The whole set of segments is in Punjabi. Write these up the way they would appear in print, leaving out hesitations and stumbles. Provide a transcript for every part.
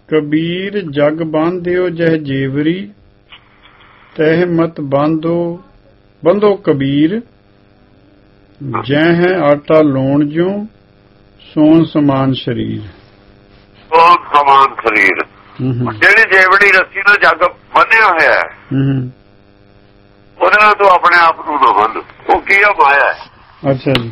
कबीर जग बांध्यो जह जेवरी तह मत बंधो कबीर जह आटा लोण ज्यों सोन समान शरीर। सोन समान शरीर ਜਿਹੜੀ ਜੇਵੜੀ ਰੱਸੀ ਨਾਲ ਜੱਗ ਬੰਨਿਆ ਹੋਇਆ ਹੈ ਉਹਦੇ ਨਾਲ ਤੂੰ ਆਪਣੇ ਆਪ ਨੂੰ ਨਾ ਬੰਨ। ਉਹ ਕੀ ਆ? ਮਾਇਆ ਹੈ। ਅੱਛਾ ਜੀ।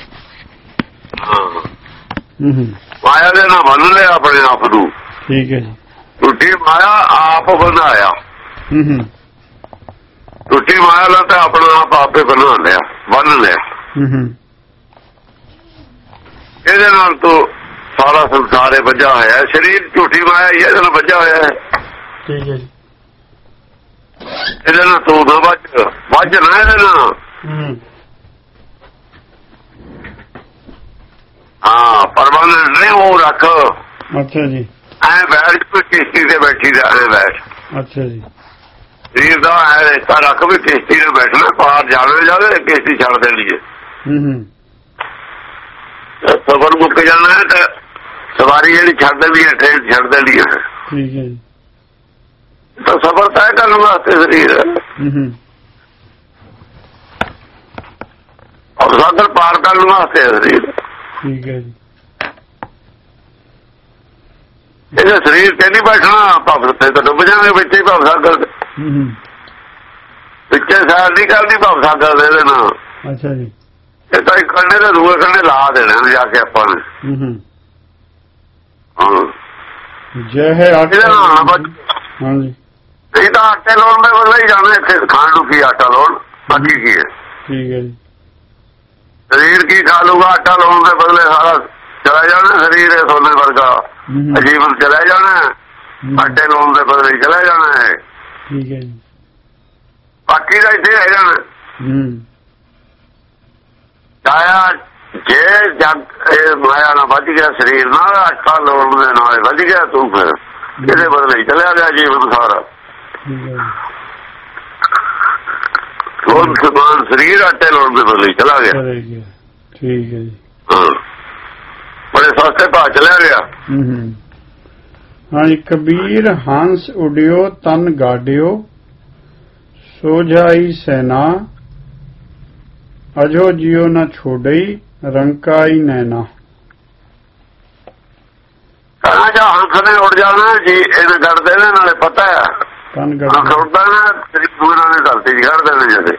ਮਾਇਆ ਦੇ ਨਾਲ ਬੰਨ ਲਿਆ ਆਪਣੇ ਆਪ ਨੂੰ। ਠੀਕ ਹੈ ਜੀ। ਟੁੱਟੀ ਮਾਇਆ ਆਪ ਬਣਾਇਆ। ਟੁੱਟੀ ਮਾਇਆ ਨਾਲ ਤਾਂ ਆਪਣਾ ਆਪ ਆਪੇ ਬਣਾ ਲਿਆ, ਬੰਨ ਲਿਆ। ਇਹਦੇ ਨਾਲ ਤੂੰ ਸਾਰਾ ਸੰਸਾਰੇ ਵੱਜਾ ਹੋਇਆ। ਸਰੀਰ ਝੂਠੀ ਮਾਇਆ ਹੀ ਇਹਦੇ ਨਾਲ ਵੱਜਾ ਹੋਇਆ ਹੈ। ਠੀਕ ਹੈ ਜੀ। ਇਹਦੇ ਨਾਲ ਤੂੰ ਨਾ ਵੱਜ ਨਾ ਇਹਦੇ ਨਾਲ। ਹਾਂ ਪਰਵਾਨ ਨਹੀਂ ਉਹ ਰੱਖ। ਅੱਛਾ ਜੀ। ਐ ਬੈਠ ਕੇ ਕਿਸ਼ਤੀ ਤੇ ਬੈਠੀ ਦਾ ਐ ਬੈਠ। ਅੱਛਾ ਜੀ। ਸਰੀਰ ਦਾ ਐ ਰੇਤਾ ਰੱਖ ਵੀ ਕਿਸ਼ਤੀ ਤੇ ਬੈਠਣਾ, ਪਾਰ ਜਾਵੇ ਕਿਸ਼ਤੀ ਛੱਡ ਦੇਣੀ ਹੈ। ਸਫਰ ਮੁੱਕ ਜਾਣਾ ਹੈ ਤਾਂ ਸਵਾਰੀ ਜਿਹੜੀ ਛੱਡ ਦੇਣੀ ਹੈ, ਟ੍ਰੇਨ ਛੱਡ ਦੇਣੀ ਹੈ। ਠੀਕ ਹੈ ਜੀ। ਤਾਂ ਸਫਰ ਤੈਅ ਕਰਨ ਵਾਸਤੇ ਸਰੀਰ ਔਰ ਸਾਗਰ ਪਾਰ ਕਰਨ ਵਾਸਤੇ ਸਰੀਰ। ਠੀਕ ਹੈ ਜੀ। ਇਹਦੇ ਸਰੀਰ ਤੇ ਨਹੀਂ ਬੈਠਣਾ, ਭਵ ਤੇ ਤਾਂ ਡੁੱਬ ਜਾਣਗੇ ਵਿੱਚ ਹੀ। ਭਵ ਸਾਗਰ ਵਿੱਚੇ ਸੈਰ ਨਹੀਂ ਕਰਨੀ ਭਵ ਸਾਗਰ ਦੇ ਨਾਲ। ਅੱਛਾ ਜੀ। ਇਹ ਤਾਂ ਇੱਕ ਕੰਢੇ ਤੇ ਦੂਏ ਕੰਢੇ ਲਾ ਦੇਣਾ ਜਾ ਕੇ ਆਪਾਂ ਨੇ। ਹਾਂਜੀ। ਨਹੀਂ ਤਾਂ ਆਟੇ ਲਾਉਣ ਦੇ ਬਦਲੇ ਹੀ ਜਾਣਾ। ਇੱਥੇ ਖਾਣ ਨੂੰ ਕੀ ਆਟਾ ਲਾਉਣ, ਬਾਕੀ ਕੀ ਹੈ? ਠੀਕ ਹੈ ਜੀ। ਸਰੀਰ ਕੀ ਖਾ ਲੂਗਾ? ਆਟਾ ਲਾਉਣ ਦੇ ਬਦਲੇ ਸਾਰਾ ਚਲਾ ਜਾਣਾ ਸਰੀਰ। ਸੋਨੇ ਵਰਗਾ ਜੀਵਨ ਚਲਾ ਜਾਣਾ, ਆਟੇ ਲਾਉਣ ਦੇ ਬਦਲੇ ਚਲਾ ਜਾਣਾ ਹੈ। ਠੀਕ ਹੈ ਜੀ। ਬਾਕੀ ਦਾ ਇੱਥੇ ਰਹਿ ਜਾਣਾ। ਆਇਆ ਜੇ ਜਗ ਮਾਇਆ ਨਾਲ ਵੱਜ ਗਿਆ ਸਰੀਰ ਨਾਲ, ਆਟਾ ਲਾਉਣ ਦੇ ਨਾਲ ਵੱਜ ਗਿਆ, ਤੂੰ ਫਿਰ ਇਹਦੇ ਬਦਲੇ ਚਲਿਆ ਗਿਆ ਜੀਵਨ ਸਾਰਾ। ਸੋਨ ਸਮਾਨ ਸਰੀਰ ਆਟੇ ਲਾਉਣ ਦੇ ਬਦਲੇ ਚਲਾ ਗਿਆ। ਠੀਕ ਹੈ ਜੀ। ਬੜੇ ਸਸਤੇ ਭਾਅ ਚਲਿਆ ਗਿਆ। ਹਾਂਜੀ। ਕਬੀਰ ਹੰਸ ਉਡਿਓ ਤਨ ਗਾਡਿਓ ਸੋਝਾਈ ਸੈਨਾ ਅਜੋ ਜਿਉ ਨਾ ਛੋੜਈ ਰੰਕਾਈ ਨੈਣਾ। ਕਹਿੰਦਾ ਜਾਂ ਹੰਸ ਨੇ ਉੱਡ ਜਾਣਾ ਜੀ, ਇਹਨੇ ਗੜ ਦੇਣੇ ਨਾਲੇ ਪਤਾ ਹੈ ਹੰਸ ਉੱਡਦਾ ਨਾ ਤੇਰੀ ਪੂਰਾ ਨੇ ਧਰਤੀ ਚ ਗੜ ਦੇਣੇ ਜਦੇ।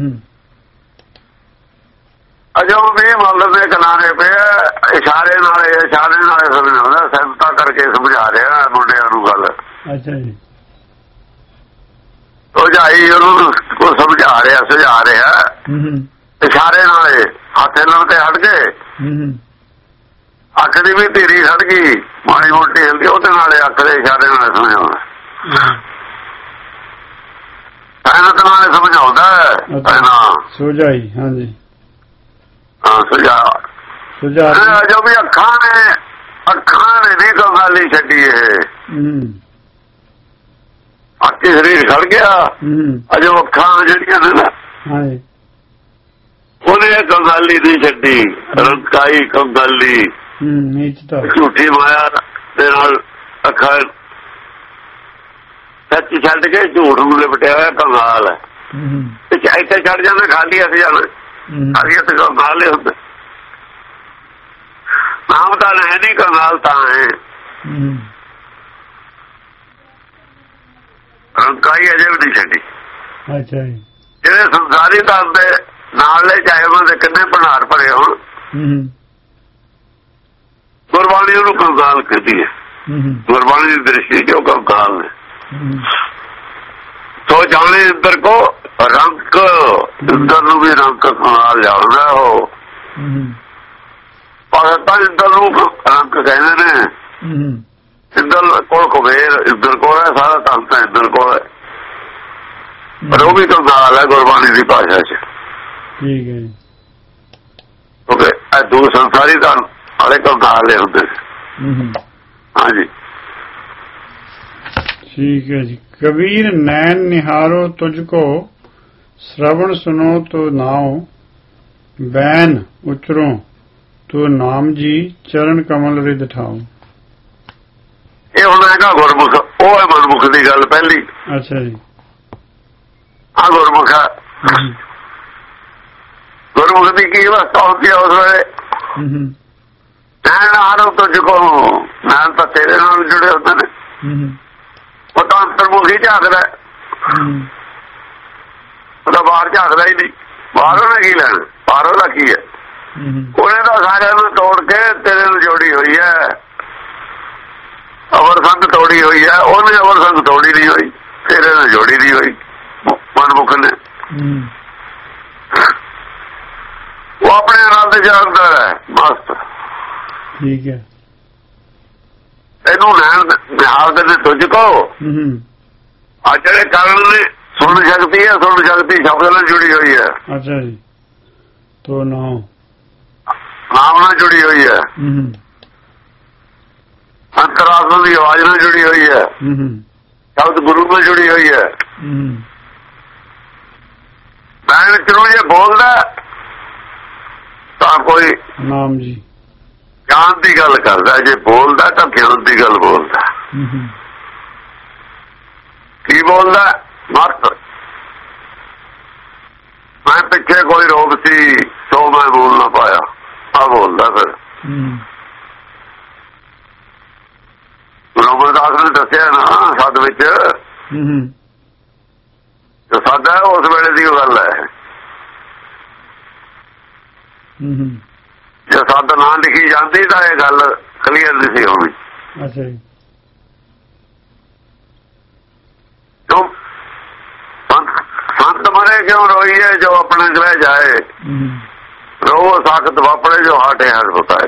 ਅਜੋ ਵੀ ਮੱਲ ਦੇ ਕਿਨਾਰੇ ਪਿਆ ਇਸ਼ਾਰੇ ਨਾਲ ਸਮਝਾਉਂਦਾ, ਸੰਤਾ ਕਰਕੇ ਸਮਝਾ ਰਿਹਾ ਮੁੰਡਿਆਂ ਨੂੰ ਗੱਲ। ਅੱਛਾ ਜੀ। ਸਮਝਾਈ ਉਹਨੂੰ ਸਮਝਾ ਰਿਹਾ, ਸੁਝਾ ਰਿਹਾ ਇਸ਼ਾਰੇ ਨਾਲ। ਹੱਥ ਨਾਲ ਤੇ ਹਟ ਗਏ, ਅੱਖ ਦੀ ਵੀ ਧੀਰੀ ਹਟ ਗਈ, ਮਾੜੀ ਮੋਟੀ ਹਿਲਦੀ, ਉਹਦੇ ਨਾਲ ਅੱਖ ਦੇ ਇਸ਼ਾਰੇ ਨਾਲ ਸਮਝਾਉਂਦਾ। ਪਹਿਲਾਂ ਨਾਲ ਸਮਝਾਉਂਦਾ ਸੁਝਾਈ। ਹਾਂਜੀ ਹਾਂ ਸੁਝਾ। ਜੋ ਵੀ ਅੱਖਾਂ ਨੇ ਨਹੀਂ ਕੋਈ ਗੱਲ ਹੀ ਛੱਡੀ। ਇਹ ਅੱਖੀ ਸਰੀਰ ਖੜ ਗਿਆ, ਅਜੋ ਅੱਖਾਂ ਜਿਹੜੀਆਂ ਨੇ ਨਾ ਉਹਨੇ ਕੰਗਾਲੀ ਨਹੀਂ ਛੱਡੀ। ਰੰਕਾਈ ਕੰਗਾਲੀ ਝੂਠੀ ਮਾਇਆ ਦੇ ਨਾਲ ਅੱਖਾਂ ਸੱਚ ਛੱਡ ਕੇ ਝੂਠ ਨੂੰ ਲਿਪਟਿਆ ਹੋਇਆ ਕੰਗਾਲ ਹੈ। ਇੱਥੇ ਛੱਡ ਜਾਣਾ ਖਾਲੀ ਅਸੀਂ ਜਾਣਾ, ਖਾਲੀ ਤੇ ਕੰਗਾਲ ਹੁੰਦਾ। ਨਾਮ ਤਾਂ ਹੈ ਨਹੀਂ, ਕੰਗਾਲ ਤਾਂ ਹੈ। ਰੰਕਾਈ ਅਜੇ ਵੀ ਨਹੀਂ ਛੱਡੀ। ਅੱਛਾ ਜੀ। ਜਿਹੜੇ ਸੰਸਾਰੀ ਧਨ ਦੇ ਨਾਲ ਲੈ ਚਾਹੇ ਉਹਨਾਂ ਦੇ ਕਿੰਨੇ ਭੰਡਾਰ ਭਰੇ ਹੋਣ, ਗੁਰਬਾਣੀ ਉਹਨੂੰ ਕੰਗਾਲ ਕਹਿੰਦੀ ਹੈ। ਗੁਰਬਾਣੀ ਦੀ ਦ੍ਰਿਸ਼ਟੀ ਚ ਉਹ ਕੰਗਾਲ ਨੇ। ਸੋ ਜਾਣੇ ਇੰਦਰ ਕੋ ਰੰਕ, ਇੰਦਰ ਨੂੰ ਵੀ ਰੰਕ ਕੰਗਾਲ ਜਾਣਦਾ ਉਹ। ਭਗਤਾਂ ਇੰਦਰ ਨੂੰ ਰੰਕ ਕਹਿੰਦੇ ਨੇ। ਇੰਦਰ ਕੋਲ ਕੁਬੇਰ, ਇੰਦਰ ਕੋਲ ਹੈ ਸਾਰਾ ਧਨ ਤਾਂ ਇੰਦਰ ਕੋਲ ਹੈ, ਪਰ ਉਹ ਵੀ ਕੰਗਾਲ ਹੈ ਗੁਰਬਾਣੀ ਦੀ ਭਾਸ਼ਾ ਚ। ਠੀਕ ਹੈ ਜੀ। ਕਿਉਂਕਿ ਇਹ ਦੋ ਸੰਸਾਰੀ ਧਨ ਵਾਲੇ ਕੰਗਾਲ ਹੁੰਦੇ। ਹਾਂਜੀ ठीक है जी। कबीर नैन निहारो तुझको श्रवण सुनो तो नाओ बैन उचरो तो नाम जी चरण कमल रिद ठाओ। ਇਹ ਹੁਣ ਹੈਗਾ ਗੁਰਮੁਖ, ਉਹ ਹੈ ਮਨਮੁਖ ਦੀ ਗੱਲ ਪਹਿਲੀ। ਅੱਛਾ ਜੀ। ਆ ਗੁਰਮੁਖ ਹੈ। ਗੁਰਮੁਖ ਦੀ ਕੀ ਅਵਸਥਾ ਹੁੰਦੀ ਹੈ ਉਸ ਵੇਲੇ? ਨੈਣ ਹਾਰੋ ਤੁਝ ਕੋ, ਨੈਣ ਤਾਂ ਤੇਰੇ ਨਾਲ ਜੁੜੇ ਹੁੰਦੇ ਨੇ। ਉਹ ਤਾਂ ਅੰਤਰਮੁਖੀ ਝਾਕਦਾ, ਉਹਦਾ ਬਾਹਰ ਝਾਕਦਾ ਹੀ ਨਹੀਂ। ਬਾਹਰੋਂ ਨੇ ਕੀ ਲੈਣਾ, ਬਾਹਰੋਂ ਦਾ ਕੀ ਹੈ? ਉਹਨੇ ਤਾਂ ਸਾਰਿਆਂ ਨੂੰ ਤੋੜ ਕੇ ਤੇਰੇ ਨੂੰ ਜੋੜੀ ਹੋਈ ਹੈ, ਅਵਰ ਸੰਗ ਤੋੜੀ ਹੋਈ ਹੈ। ਉਹਨੇ ਅਵਰ ਸੰਗ ਤੋੜੀ ਨਹੀਂ ਹੋਈ, ਤੇਰੇ ਨਾਲ ਜੋੜੀ ਨਹੀਂ ਹੋਈ ਮਨਮੁਖ ਨੇ। ਉਹ ਆਪਣੇ ਆਨੰਦ ਜਾਗਦਾ ਹੈ ਮਸਤ। ਠੀਕ ਹੈ। ਇਹਨੂੰ ਨੈਣ ਨਿਹਾਲਦੇ ਨੇ ਤੁਝ ਕੋ। ਆ ਜਿਹੜੇ ਕਾਰਨ ਨੇ ਸੁਣ ਸ਼ਕਤੀ ਹੈ, ਸੁਣ ਸ਼ਕਤੀ ਸ਼ਬਦ ਨਾਲ ਜੁੜੀ ਹੋਈ ਹੈ। ਅੱਛਾ ਜੀ। ਤੋ ਨਾਮ ਨਾਲ ਜੁੜੀ ਹੋਈ ਹੈ, ਅੰਤਰਾਤਮਾ ਦੀ ਆਵਾਜ਼ ਨਾਲ ਜੁੜੀ ਹੋਈ ਹੈ, ਸ਼ਬਦ ਗੁਰੂ ਨਾਲ ਜੁੜੀ ਹੋਈ ਹੈ। ਮੈਂ ਚਲੋ ਜੇ ਬੋਲਦਾ ਤਾਂ ਕੋਈ ਨਾਮ ਜੀ ਗਿਆਨ ਦੀ ਗੱਲ ਕਰਦਾ, ਜੇ ਬੋਲਦਾ ਤਾਂ ਗਿਆਨ ਦੀ ਗੱਲ ਬੋਲਦਾ। ਕੀ ਬੋਲਦਾ? ਮਤ ਮੈਂ ਪਿੱਛੇ ਕੋਈ ਰੋਗ ਸੀ ਸੋ ਮੈਂ ਬੋਲ ਨਾ ਪਾਇਆ, ਆ ਬੋਲਦਾ। ਫਿਰ ਰੋਮਦਾਸ ਨੇ ਦੱਸਿਆ ਨਾ ਸੱਦ ਵਿੱਚ, ਜੋ ਸੱਦ ਹੈ ਉਸ ਵੇਲੇ ਦੀ ਗੱਲ ਹੈ। ਜੇ ਸੱਦ ਨਾ ਲਿਖੀ ਜਾਂਦੀ ਤਾਂ ਇਹ ਗੱਲ ਕਲੀਅਰ ਨਹੀਂ ਸੀ ਹੋਣੀ। ਅੱਛਾ ਜੀ। ਸੰਤ ਮਰੇ ਕਿਉਂ ਰੋਈਏ ਜੋ ਆਪਣੇ ਗ੍ਰਹਿ ਜਾਏ, ਰੋ ਸਾਖਤ ਵਾਪਰੇ ਜੋ ਹਾਟੇ ਹਰ ਬਤਾਏ।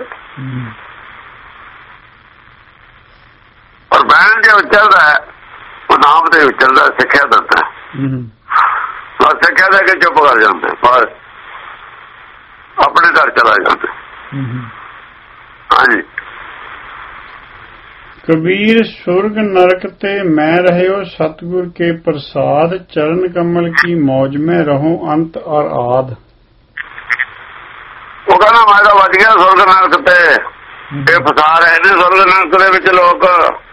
ਪਰ ਬੈਣ ਜੇ ਉਚਲਦਾ ਉਹ ਨਾਮ ਤੇ ਉਚਲਦਾ, ਸਿੱਖਿਆ ਦਿੰਦਾ। ਸਿੱਖਿਆ ਦੇ ਕੇ ਚੁੱਪ ਕਰ ਜਾਂਦੇ, ਬਸ ਆਪਣੇ ਘਰ ਚਲਾ ਜਾਂਦੇ। ਹਾਂਜੀ। ਕਬੀਰ ਸੁਰਗ ਨਰਕ ਤੇ ਮੈਂ ਰਹਿਓ ਸਤਿਗੁਰ ਕੇ ਪ੍ਰਸਾਦ, ਚਰਨ ਕਮਲ ਕੀ ਮੌਜ में ਰਹੋ ਅੰਤ ਔਰ ਆਦ। ਉਹ ਕਹਿੰਦਾ ਮੈਂ ਤਾਂ ਵੱਜ ਗਿਆ ਸੁਰਗ ਨਰਕ ਤੇ, ਇਹ ਫਸਾ ਰਹੇ ਨੇ ਸੁਰਗ ਨਰਕ ਦੇ ਵਿੱਚ ਲੋਕ।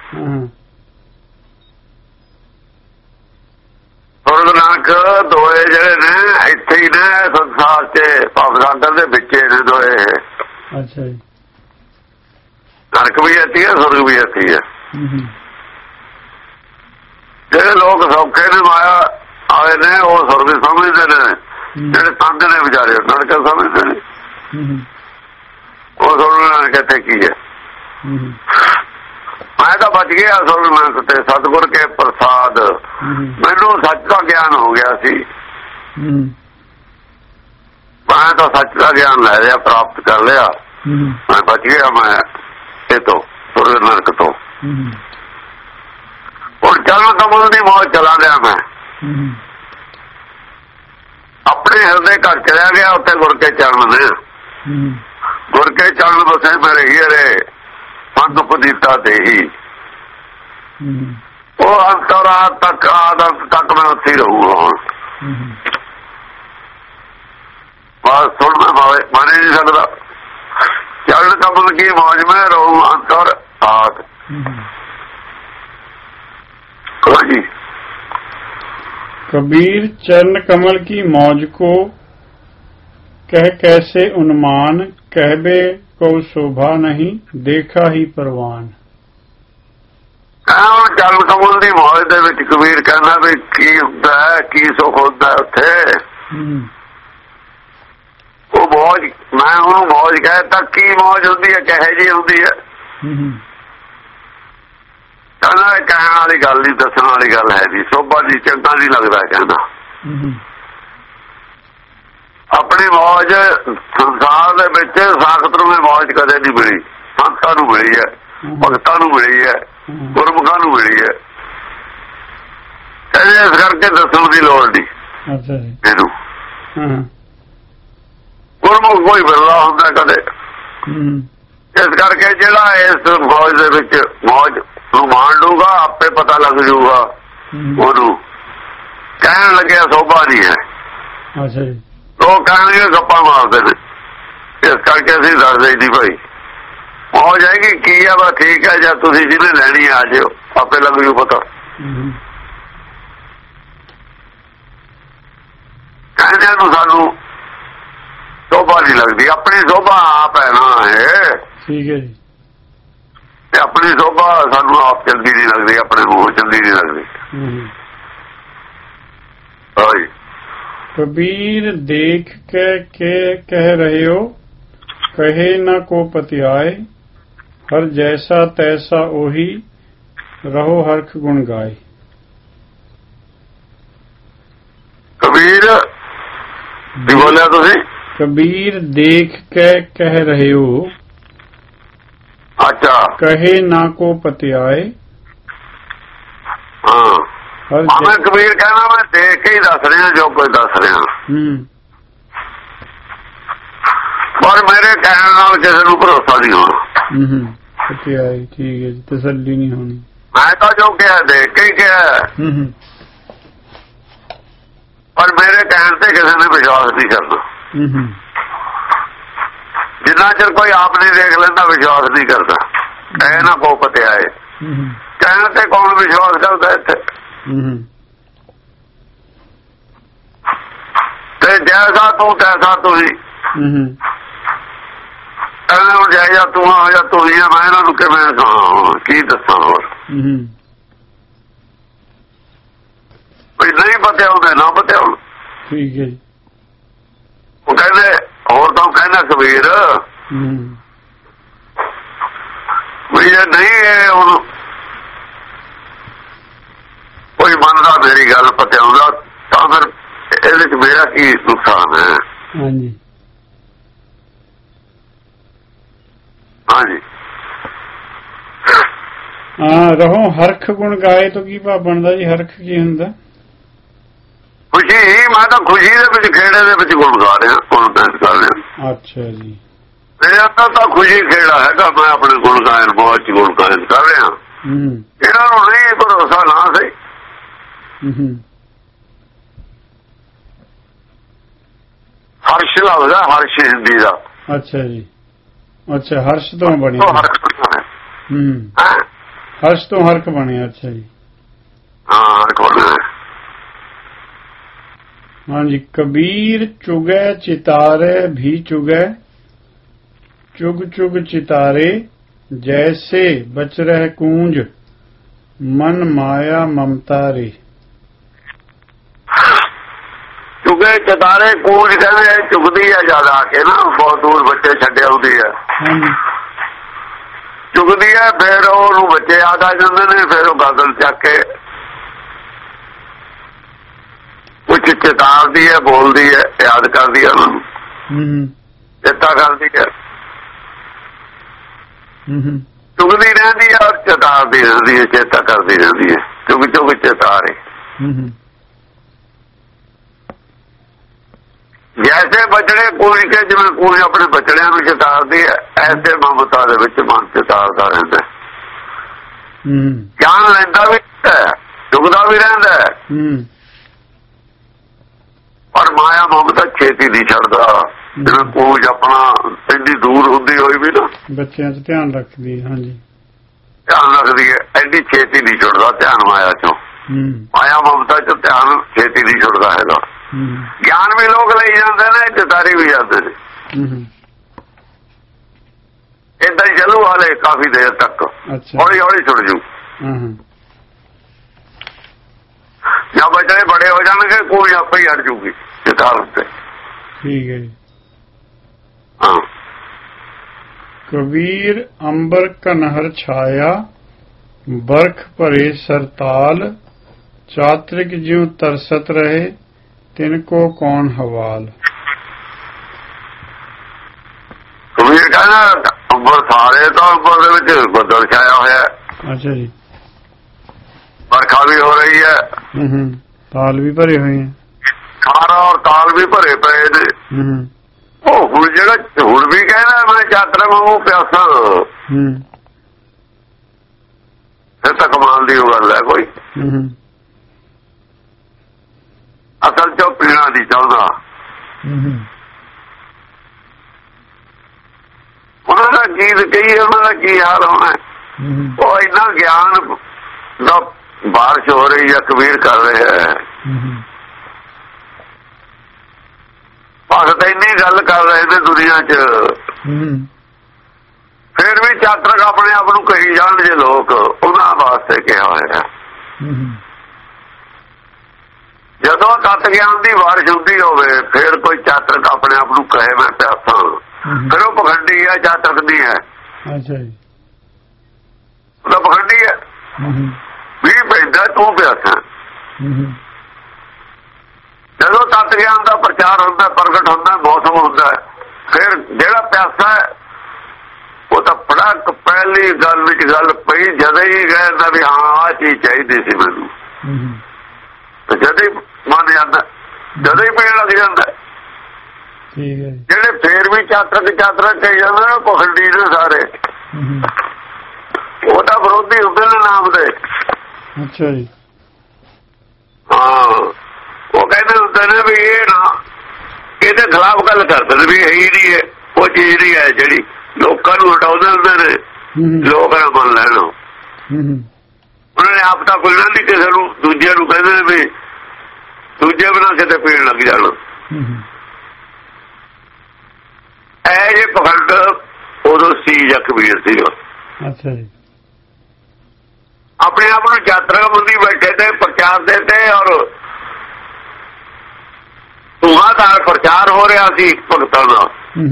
ਸੁਰਗ ਨਰਕ ਦੋਏ ਜਿਹੜੇ ਨੇ ਇੱਥੇ ਹੀ ਨੇ ਸੰਸਾਰ ਚ, ਭਵ ਸਾਗਰ ਦੇ ਵਿੱਚ ਨੇ ਦੋਏ। ਅੱਛਾ ਜੀ। ਨਰਕ ਵੀ ਇੱਥੇ ਹੈ, ਸੁਰਗ ਵੀ ਇੱਥੇ ਹੈ। ਜਿਹੜੇ ਲੋਕ ਸੌਖੇ ਨੇ ਮਾਇਆ ਆਏ ਨੇ ਉਹ ਸੁਰਗ ਸਮਝਦੇ ਨੇ, ਜਿਹੜੇ ਤੰਗ ਨੇ ਵਿਚਾਰੇ ਨਰਕ ਸਮਝਦੇ ਨੇ। ਉਹ ਸੁਣਨਾ ਕਿੱਥੇ ਕੀ ਹੈ। ਮੈਂ ਤਾਂ ਬਚ ਗਿਆ ਸੁਰਗ ਨਰਕ ਤੇ ਸਤਿਗੁਰ ਕੇ ਪ੍ਰਸਾਦ, ਮੈਨੂੰ ਸੱਚ ਦਾ ਗਿਆਨ ਹੋ ਗਿਆ ਸੀ। ਮੈਂ ਤਾਂ ਸੱਚ ਦਾ ਗਿਆਨ ਲੈ ਲਿਆ, ਪ੍ਰਾਪਤ ਕਰ ਲਿਆ, ਮੈਂ ਬਚ ਗਿਆ। ਮੈਂ ਇਹ ਤੋਂ ਸੁਰਗ ਨਰਕ ਤੋਂ ਹੁਣ ਚਰਨ ਕਮਲ ਦੀ ਮੌਜ ਚਲਾ ਗਿਆ। ਮੈਂ ਆਪਣੇ ਹਿਰਦੇ ਘਰ ਚਲਿਆ ਗਿਆ, ਉੱਥੇ ਗੁਰ ਕੇ ਚਰਨ ਨੇ, ਗੁਰ ਕੇ ਚਰਨ ਬਸੇ ਮੇਰੇ ਹੀਰੇ ਸੰਗ ਪੁਨੀਤਾ ਦੇਹੀ। ਉਹ ਅੰਤਰਾਤ ਤੱਕ ਆਦਮ ਤੱਕ ਮੈਂ ਉੱਥੇ ਰਹੂਗਾ। ਹੁਣ ਬਸ ਸੁਣ ਮੈਂ ਮਾਰੇ ਨਹੀਂ ਸਕਦਾ। ਚਰਨ ਕਮਲ ਕੀ ਮੌਜ ਮੈਂ ਰਹੂ ਅੰਤਰ ਆਦ। कबीर चरण कमल की मौज को कह कैसे उन्मान, कहबे को शोभा नहीं देखा ही परवान। ਚਰਨ ਕਮਲ ਦੀ ਮੌਜ ਦੇ ਵਿੱਚ ਕਬੀਰ ਕਹਿੰਦਾ ਵੀ ਕੀ ਹੁੰਦਾ ਹੈ, ਕੀ ਸੁੱਖ ਹੁੰਦਾ ਉੱਥੇ। ਉਹ ਮੌਜ, ਮੈਂ ਉਹਨੂੰ ਮੌਜ ਕਹਿਤਾ, ਕੀ ਮੌਜ ਹੁੰਦੀ ਹੈ, ਕਹੇ ਜੀ ਹੁੰਦੀ ਹੈ। ਕਹਿੰਦਾ ਕਹਿਣ ਵਾਲੀ ਗੱਲ ਨਹੀਂ, ਦੱਸਣ ਵਾਲੀ ਗੱਲ ਹੈ ਜੀ, ਸੋਭਾ ਦੀ ਚੰਗਾ ਨਹੀਂ ਲੱਗਦਾ। ਕਹਿੰਦਾ ਆਪਣੀ ਮੌਜ ਸੰਸਾਰ ਦੇ ਵਿੱਚ ਸਾਖਤ ਨੂੰ ਮੌਜ ਕਦੇ ਨਹੀਂ ਮਿਲੀ, ਸੰਤਾਂ ਨੂੰ ਮਿਲੀ ਹੈ, ਭਗਤਾਂ ਨੂੰ ਮਿਲੀ ਹੈ, ਗੁਰਮੁਖਾਂ ਨੂੰ ਮਿਲੀ ਹੈ। ਕਹਿੰਦੇ ਇਸ ਕਰਕੇ ਦੱਸਣ ਦੀ ਲੋੜ ਨਹੀਂ ਇਹਨੂੰ। ਗੁਰਮੁਖ ਕੋਈ ਬਿਰਲਾ ਹੁੰਦਾ ਕਦੇ। ਇਸ ਕਰਕੇ ਜਿਹੜਾ ਇਸ ਮੌਜ ਦੇ ਵਿੱਚ ਮੌਜ ਨੂੰ ਮਾਣ ਲੂਗਾ ਆਪੇ ਪਤਾ ਲੱਗ ਜੂਗਾ ਉਹਨੂੰ। ਕਹਿਣ ਲੱਗਿਆ ਸੋਭਾ ਨਹੀਂ ਹੈ, ਲੋਕ ਕਹਿਣਗੇ ਗੱਪਾਂ ਮਾਰਦੇ ਨੇ। ਇਸ ਕਰਕੇ ਅਸੀਂ ਦੱਸਦੇ ਨਹੀਂ ਭਾਈ, ਹੋ ਜਾਏਗੀ। ਕੀ ਆ ਬਸ ਠੀਕ ਹੈ, ਜਾਂ ਤੁਸੀਂ ਜਿਹਨੇ ਲੈਣੀ ਆ ਜਿਓ, ਆਪੇ ਲੱਗ ਜੂ ਪਤਾ। ਕਹਿੰਦੇ ਨੂੰ ਸਾਨੂੰ ਸ਼ੋਭਾ ਨਹੀਂ ਲੱਗਦੀ, ਆਪਣੀ ਸ਼ੋਭਾ ਆਪ ਹੈ ਨਾ ਇਹ। ਠੀਕ ਹੈ ਜੀ। ਤੇ ਆਪਣੀ ਸ਼ੋਭਾ ਸਾਨੂੰ ਆਪ ਚੰਗੀ ਨਹੀਂ ਲੱਗਦੀ, ਆਪਣੇ ਮੂੰਹ ਚੰਗੀ ਨਹੀਂ ਲੱਗਦੀ। ਹਾਂਜੀ। कबीर देख के कह रहे हो, कहे न को पतियाए, हर जैसा तैसा ओही, रहो हरख गुण गाए। कबीर की बोलिया तुसी? कबीर देख के कह रहे हो, अच्छा, कहे ना को पतियाए। हाँ, मैं कबीर कहना, मैं देख के ही दस रहा जो कोई दस रहा, पर मेरे कहने नाल किसी को भरोसा नहीं होना। पतियाए, ठीक है जी, तसल्ली नहीं होनी। मैं तो जो क्या देख के ही क्या, पर मेरे कहने से किसी ने विश्वास नहीं करना। जिन्ना चर कोई आप नहीं देख लेता विश्वास नहीं करता। कहे ना को पतियाए, कहने से कौन विश्वास करता है इत्थे? जैसा तू तैसा तू ही, जैसा तू आ या तू ही है। मैं इन्हों कि मैं की दसा होर नहीं पतिया ना पतिया। ठीक है। वो कहते होर तो कहना कबीर भी ये नहीं कोई मनता मेरी गल पतिया तो फिर ये मेरा की नुकसान है। हाँ जी, हाँ जी। रहो हरख गुण गाए तो की भाव बनता जी? हरख की हुंदा? खुशी। मैं तो खुशी दे खेड़े दे गुण गा रहा, गुण गायन कर रहा। अच्छा जी। मेरे अंदर तो खुशी खेड़ा है, मैं अपने गुण गायन बहुत गुण गायन कर रहा। इन्हों नहीं भरोसा ना सही। हर्ष लगता, हर्ष हिंदी का। अच्छा जी, अच्छा, हर्ष तो बने। हर्ष तो हरख बने। अच्छा जी, हाँ, हरख बने। हाँ जी। कबीर चुगे चितारे भी चुगे, चुग चुग चितारे, जैसे बच रह कूंज, मन माया ममता रे। चुगे चितारे कूंज कहते चुगदी है ज्यादा आके ना, बहुत दूर बच्चे छड्डे आउंदी है। चुगदी है, फिर ओनू बच्चे याद आ जाते हैं, फिर वो गगल चक के कुछ चेतावती है, बोलती है, याद करती है, चेता करती है, चुगती रहती है और चेतावती रहती है, चेता करती रहती है। चुग चुग चेतारे, जैसे बछड़े कूंज के, जिवें कूंज अपने बछड़ियां नूं चेतावती है, ऐसे ममता दे विच मन चेतावता रहिंदा है। ज्ञान लैंदा भी है, चुगदा भी रहिंदा है, पर माया ममता छेती नहीं छड़दा। जिवें कूंज अपना एडी दूर हुंदी होई भी ना, बच्चों च ध्यान रखदी है। हाँ जी, ध्यान रखदी है, एडी छेती नहीं छुड़दा ध्यान माया चों। माया ममता चो ध्यान छेती नहीं छुड़दा हैगा। ज्ञान भी लोग ले जाते हैं, चेतारी भी जाते हैं। इदा ही चलू हाले काफी देर तक। हौली हौली छुड़ जू। या बच्चे बड़े हो जाएंगे, कोई आप ही हट जूगी चेतार से। ठीक है। हाँ। कबीर अंबर कनहर छाया, बरख भरे सरताल, चात्रिक ज्यों तरसत रहे, तिनको कौन हवाल। कबीर कहना अंबर सारे तो अंबर बदल छाया होया। अच्छा जी। बरखा भी हो रही है, ताल भी भरे हुए हैं, खारा और ताल भी भरे पे ने। हुण जेड़ा हुण भी कहना मैं यात्रा वांगू प्यासा, फिर तो कमाल दी गल है कोई। असल चो पीना नहीं चाहता। उन्होंने गीत ਹੀ ਉਹਨਾਂ ਦਾ ਕੀ ਹਾਲ ਹੋਣਾ। ਉਹ ਇੰਨਾ ਗਿਆਨ ਦਾ ਬਾਰਿਸ਼ ਹੋ ਰਹੀ ਹੈ, ਕਬੀਰ ਕਰ ਰਿਹਾ ਹੈ। ਭਗਤ ਇੰਨੀ ਗੱਲ ਕਰ ਰਹੇ ਨੇ ਦੁਨੀਆ 'ਚ, ਫਿਰ ਵੀ ਚਾਤਰਕ ਆਪਣੇ ਆਪ ਨੂੰ ਕਹੀ ਜਾਣ ਜੇ ਲੋਕ, ਉਹਨਾਂ ਵਾਸਤੇ ਕਿਹਾ ਹੋਇਆ। ਜਦੋਂ ਤਤ ਗਿਆਨ ਦੀ ਬਾਰਿਸ਼ ਹੁੰਦੀ ਹੋਵੇ ਫਿਰ ਕੋਈ ਚਾਤਰਕ ਆਪਣੇ ਆਪ ਨੂੰ ਕਹੇ ਮੈਂ ਪਿਆਸਾ, ਫਿਰ ਉਹ ਪਖੰਡੀ ਹੈ, ਚਾਤਰਕ ਨਹੀਂ ਹੈ। ਉਹਦਾ ਪਖੰਡੀ ਹੈ, ਵੀ ਪੈਂਦਾ ਤੂੰ ਪਿਆਸਾ। ਜਦੋਂ ਤਤ ਗਿਆਨ ਦਾ ਪ੍ਰਚਾਰ ਹੁੰਦਾ, ਪ੍ਰਗਟ ਹੁੰਦਾ, ਮੌਸਮ ਹੁੰਦਾ, ਫਿਰ ਜਿਹੜਾ ਪਿਆਸਾ ਹੈ ਉਹ ਤਾਂ ਬੜਾ ਪਹਿਲੀ ਗੱਲ ਵਿੱਚ ਗੱਲ ਪਈ, ਜਦੋਂ ਹੀ ਕਹਿੰਦਾ ਵੀ ਹਾਂ ਆਹ ਚੀਜ਼ ਚਾਹੀਦੀ ਸੀ ਮੈਨੂੰ, ਜਦੋਂ ਹੀ ਮੰਨ ਜਾਂਦਾ, ਜਦੋਂ ਹੀ ਪੀਣ ਲੱਗ ਜਾਂਦਾ। ਜਿਹੜੇ ਫੇਰ ਵੀ ਚਾਤਰਕ ਕਹੀ ਜਾਂਦੇ ਨੇ ਪਖੰਡੀ ਨੇ ਸਾਰੇ, ਉਹ ਤਾਂ ਵਿਰੋਧੀ ਹੁੰਦੇ ਨੇ ਨਾਮ ਦੇ। ਅੱਛਾ ਜੀ। ਹਾਂ, ਉਹ ਕਹਿੰਦੇ ਹੁੰਦੇ ਨੇ ਵੀ ਇਹ ਨਾ, ਇਹਦੇ ਖਿਲਾਫ ਗੱਲ ਕਰਦੇ ਨੇ ਵੀ ਇਹੀ ਨਹੀਂ ਹੈ, ਉਹ ਚੀਜ਼ ਨਹੀਂ ਹੈ ਜਿਹੜੀ ਲੋਕਾਂ ਨੂੰ ਹਟਾਉਂਦੇ ਹੁੰਦੇ ਨੇ, ਲੋਕ ਨਾ ਮੰਨ ਲੈਣ। ਉਹਨਾਂ ਨੇ ਆਪ ਤਾਂ ਕੋਈ ਨਹੀਂ, ਕਿਸੇ ਨੂੰ ਦੂਜਿਆਂ ਨੂੰ ਕਹਿੰਦੇ ਨੇ ਵੀ ਦੂਜੇ ਬਣਾ ਕਿਤੇ ਪੀਣ ਲੱਗ ਜਾਣ। ਇਹ ਜੇ ਪਖੰਡ ਉਦੋਂ ਸੀ ਜਾਂ ਕਬੀਰ ਸੀ। ਅੱਛਾ ਜੀ। ਆਪਣੇ ਆਪ ਨੂੰ ਚਾਤਰਕ ਬੰਦੀ ਬੈਠੇ ਤੇ ਪ੍ਰਚਾਰ ਦੇ ਤੇ, ਔਰ ਧੂਆਂਧਾਰ ਪ੍ਰਚਾਰ ਹੋ ਰਿਹਾ ਸੀ ਭਗਤਾਂ ਦਾ।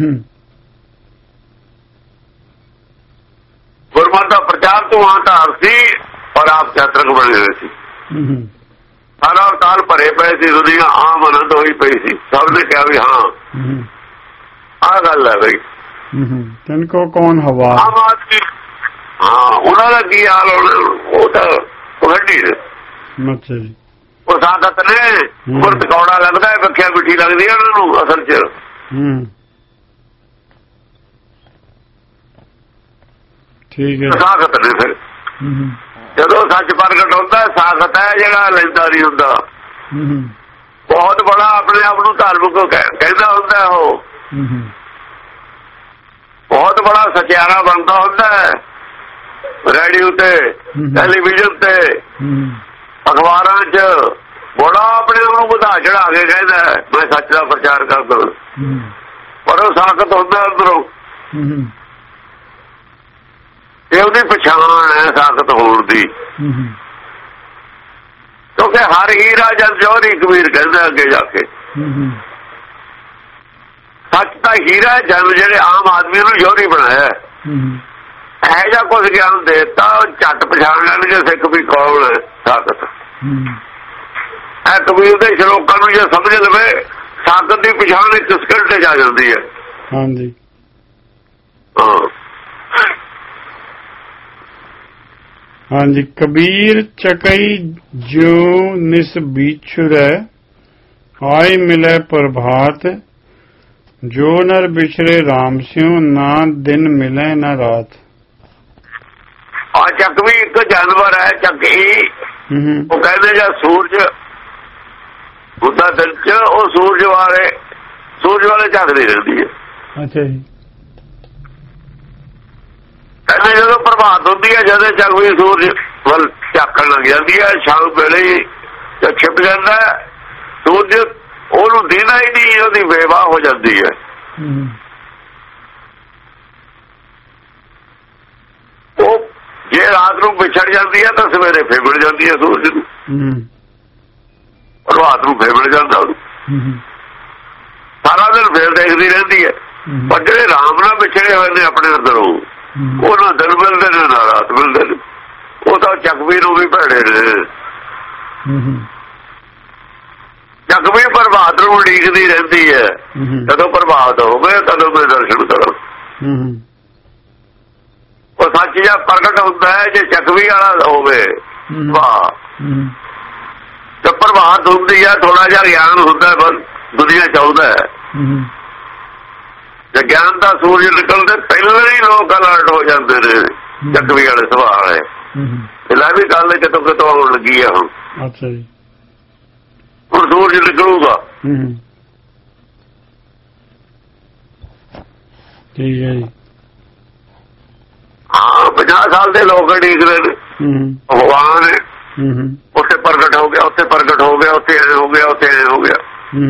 ਗੁਰਮਤਿ ਦਾ ਪ੍ਰਚਾਰ ਧੂਆਂਧਾਰ ਸੀ ਔਰ ਆਪ ਚਾਤਰਕ ਬਣੇ ਹੋਏ ਸੀ। ਸਾਰਾ ਅਵਤਾਰ ਭਰੇ ਪਏ ਸੀ, ਦੁਨੀਆ ਆਮ ਆਨੰਦ ਹੋਈ ਪਈ ਸੀ। ਸਭ ਨੇ ਕਿਹਾ ਵੀ ਹਾਂ ਆਹ ਗੱਲ ਹੈ ਬਈ। ਤਿਨਕੋ ਕੌਣ ਹਵਾ ਆਮ ਆਦਮੀ, ਹਾਂ ਉਹਨਾਂ ਦਾ ਕੀ ਹਾਲ ਹੋਣਾ, ਉਹ ਤਾਂ ਪਖੰਡੀ ਨੇ। ਅੱਛਾ ਜੀ। ਉਹ ਸਾਖਤ ਨੇ, ਗੁਰਤ ਕੌੜਾ ਲੱਗਦਾ, ਵਿਖਿਆ ਮਿੱਠੀ ਲੱਗਦੀ ਹੈ ਉਹਨਾਂ ਨੂੰ ਅਸਲ 'ਚ। ਠੀਕ ਹੈ। ਸਾਖਤ ਨੇ ਫਿਰ ਜਦੋਂ ਸੱਚ ਪ੍ਰਗਟ ਹੁੰਦਾ, ਸਾਖਤ ਹੈ ਜਿਹੜਾ ਲੈਂਦਾ ਨਹੀਂ ਹੁੰਦਾ। ਬਹੁਤ ਬੜਾ ਆਪਣੇ ਆਪ ਨੂੰ ਧਾਰਮਿਕ ਕਹਿੰਦਾ ਹੁੰਦਾ, ਉਹ ਬਹੁਤ ਬੜਾ ਸਚਿਆਰਾ ਬਣਦਾ ਹੁੰਦਾ ਹੈ। ਰੇਡੀਓ ਤੇ, ਟੈਲੀਵਿਜ਼ਨ ਤੇ, ਅਖਬਾਰਾਂ 'ਚ ਬੜਾ ਆਪਣੇ ਆਪ ਨੂੰ ਵਧਾ ਚੜਾ ਕੇ ਕਹਿੰਦਾ ਮੈਂ ਸੱਚ ਦਾ ਪ੍ਰਚਾਰ ਕਰਦਾ, ਪਰ ਉਹ ਸਾਖਤ ਹੁੰਦਾ ਅੰਦਰੋਂ। ਇਹ ਉਹਦੀ ਪਛਾਣ ਹੈ ਸਾਖਤ ਹੋਣ ਦੀ। ਕਿਉਂਕਿ ਹਰ ਹੀਰਾ ਜਦ ਜੋਹਰੀ, ਕਬੀਰ ਕਹਿੰਦਾ ਅੱਗੇ ਜਾ ਕੇ। ਸੱਚ ਤਾਂ ਹੀਰਾ ਜਦ ਜਿਹੜੇ ਆਮ ਆਦਮੀ ਨੂੰ ਜੋਹਰੀ ਬਣਾਇਆ, ਇਹੋ ਜਿਹਾ ਕੁਝ ਗਿਆਨ ਦੇਤਾ, ਝੱਟ ਪਛਾਣ ਲੈਣਗੇ ਸਿੱਖ ਵੀ ਕੌਣ ਹੈ ਸਾਖਤ। ਇਹ ਕਬੀਰ ਦੇ ਸ਼ਲੋਕਾਂ ਨੂੰ ਜੇ ਸਮਝ ਲਵੇ, ਸਾਖਤ ਦੀ ਪਛਾਣ ਇੱਕ ਸਕਿੰਟ 'ਚ ਆ ਜਾਂਦੀ ਹੈ। ਹਾਂਜੀ ਹਾਂ। ਹਾਂਜੀ। ਕਬੀਰ ਚਕਈ ਜੋ ਨਿਸ ਵਿਛੁਰੈ, ਆਇ ਮਿਲੈ ਪ੍ਰਭਾਤ, ਜੋ ਨਰ ਵਿਛੜੇ ਰਾਮ ਸਿਉ, ਨਾ ਦਿਨ ਮਿਲੈ ਨਾ ਰਾਤ। ਆ ਚੱਕ ਵੀ ਇੱਕ ਜਾਨਵਰ ਹੈ, ਚੱਕੀ। ਉਹ ਕਹਿੰਦੇ ਜਾਂ ਸੂਰਜ ਹੁੰਦਾ ਦਿਨ 'ਚ, ਉਹ ਸੂਰਜ ਵਾਲੇ ਝੱਕਦੀ ਰਹਿੰਦੀ ਹੈ। ਅੱਛਾ ਜੀ। ਕਹਿੰਦੇ ਜਦੋਂ ਪ੍ਰਭਾਤ ਹੁੰਦੀ ਹੈ, ਜਦੋਂ ਚੱਕ ਵੀ ਸੂਰਜ ਵੱਲ ਝਾਕਣ ਲੱਗ ਜਾਂਦੀ ਹੈ, ਸ਼ਾਮ ਵੇਲੇ ਹੀ ਛਿਪ ਜਾਂਦਾ ਸੂਰਜ, ਉਹਨੂੰ ਦਿਖਦਾ ਹੀ ਨਹੀਂ, ਉਹਦੀ ਬੇਵਾਹ ਹੋ ਜਾਂਦੀ ਹੈ। ਉਹ ਜੇ ਰਾਤ ਨੂੰ ਵਿਛੜ ਜਾਂਦੀ ਹੈ ਤਾਂ ਸਵੇਰੇ ਫੇਰ ਮਿਲ ਜਾਂਦੀ ਹੈ ਸੂਰਜ ਨੂੰ, ਰਾਤ ਨੂੰ ਫੇਰ ਮਿਲ ਜਾਂਦਾ ਉਹਨੂੰ। ਸਾਰਾ ਦਿਨ ਫੇਰ ਦੇਖਦੀ ਰਹਿੰਦੀ ਹੈ। ਪਰ ਜਿਹੜੇ ਰਾਮ ਨਾਲ ਵਿਛੜੇ ਹੋਏ ਨੇ ਆਪਣੇ ਅੰਦਰੋਂ, ਉਹਨਾਂ ਦਿਨ ਮਿਲਦੇ ਨੇ ਨਾ ਰਾਤ ਮਿਲਦੇ ਨੇ। ਉਹ ਤਾਂ ਚੱਕਵੀ ਨੂੰ ਵੀ ਭੈੜੇ ਨੇ। ਚੱਕਵੀ ਪ੍ਰਭਾਤ ਨੂੰ ਉਡੀਕਦੀ ਰਹਿੰਦੀ ਹੈ, ਕਦੋਂ ਪ੍ਰਭਾਤ ਹੋਵੇ, ਕਦੋਂ ਮੈਂ ਦਰਸ਼ਨ ਕਰਾਂ। ਉਹ ਸੱਚ ਜਾਂ ਪ੍ਰਗਟ ਹੁੰਦਾ ਹੈ ਜੇ ਚੱਕਵੀ ਵਾਲਾ ਹੋਵੇ। ਵਾਹ, ਤੇ ਪ੍ਰਭਾਤ ਹੁੰਦੀ ਹੈ, ਥੋੜਾ ਜਿਹਾ ਗਿਆਨ ਹੁੰਦਾ, ਬਸ ਦੁਨੀਆ ਚਾਹੁੰਦਾ ਹੈ। ਜੇ ਗਿਆਨ ਦਾ ਸੂਰਜ ਨਿਕਲਦੇ ਪਹਿਲਾਂ ਹੀ ਲੋਕ ਅਲਰਟ ਹੋ ਜਾਂਦੇ ਨੇ, ਚੱਕਵੀ ਵਾਲੇ ਸੁਭਾਅ ਹੈ। ਲੈ ਵੀ ਗੱਲ ਕਿਤੋਂ ਆਉਣ ਲੱਗੀ ਆ ਹੁਣ। ਅੱਛਾ ਜੀ। ਹੁਣ ਸੂਰਜ ਨਿਕਲੂਗਾ। ਠੀਕ ਹੈ ਜੀ। ਹਾਂ 50 ਸਾਲ ਦੇ ਲੋਕ ਡੀਕ ਰਹੇ ਨੇ ਭਗਵਾਨ ਉੱਥੇ ਪ੍ਰਗਟ ਹੋ ਗਿਆ, ਉੱਥੇ ਪ੍ਰਗਟ ਹੋ ਗਿਆ, ਉੱਥੇ ਐ ਹੋ ਗਿਆ, ਉੱਥੇ ਐ ਹੋ ਗਿਆ।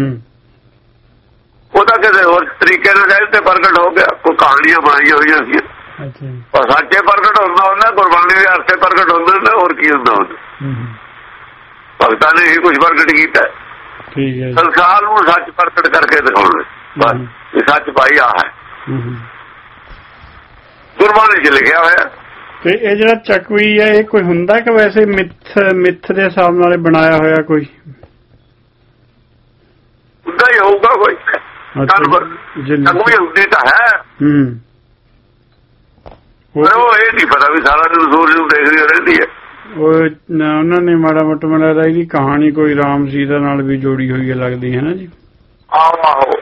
ਉਹ ਤਾਂ ਕਿਸੇ ਹੋਰ ਤਰੀਕੇ ਨਾਲ ਕਹਿੰਦੇ ਪ੍ਰਗਟ ਹੋ ਗਿਆ, ਕੋਈ ਕਹਾਣੀਆਂ ਬਣਾਈਆਂ ਹੋਈਆਂ ਸੀ। ਪਰ ਸੱਚੇ ਪ੍ਰਗਟ ਹੁੰਦਾ ਉਹਨਾਂ ਗੁਰਬਾਣੀ ਦੇ ਅਰਥੇ ਪ੍ਰਗਟ ਹੁੰਦੇ ਨੇ, ਹੋਰ ਕੀ ਹੁੰਦਾ ਉਹਦੇ। ਭਗਤਾਂ ਨੇ ਹੀ ਕੁਝ ਪ੍ਰਗਟ ਕੀਤਾ, ਸੰਸਾਰ ਨੂੰ ਸੱਚ ਪ੍ਰਗਟ ਕਰਕੇ ਦਿਖਾਉਣਾ। ਬਸ ਸੱਚ ਭਾਈ ਆ ਹੈ, ਗੁਰਬਾਣੀ 'ਚ ਲਿਖਿਆ ਹੋਇਆ। ਤੇ ਇਹ ਜਿਹੜਾ ਚੱਕਵੀ ਹੈ ਇਹ ਕੋਈ ਹੁੰਦਾ ਕਿ ਵੈਸੇ ਮਿੱਥ ਦੇ ਹਿਸਾਬ ਨਾਲ ਬਣਾਇਆ ਹੋਇਆ ਕੋਈ ਹੁੰਦਾ ਹੀ ਹੋਊਗਾ ਕੋਈ। ਚੱਕਵੀ ਹੁੰਦੀ ਤਾਂ ਹੈ, ਪਰ ਉਹ ਇਹ ਨਹੀਂ ਪਤਾ ਵੀ ਸਾਰਾ ਦਿਨ ਸੂਰਜ ਨੂੰ ਦੇਖਦੀ ਰਹਿੰਦੀ ਹੈ। ਉਹ ਉਹਨਾਂ ਨੇ ਮਾੜਾ ਮੋਟਾ ਬਣਾਇਆ ਇਹਦੀ ਕਹਾਣੀ ਕੋਈ ਰਾਮ ਸੀਤਾ ਨਾਲ ਵੀ ਜੋੜੀ ਹੋਈ ਹੈ ਲੱਗਦੀ ਹੈ ਨਾ ਜੀ। ਆਹੋ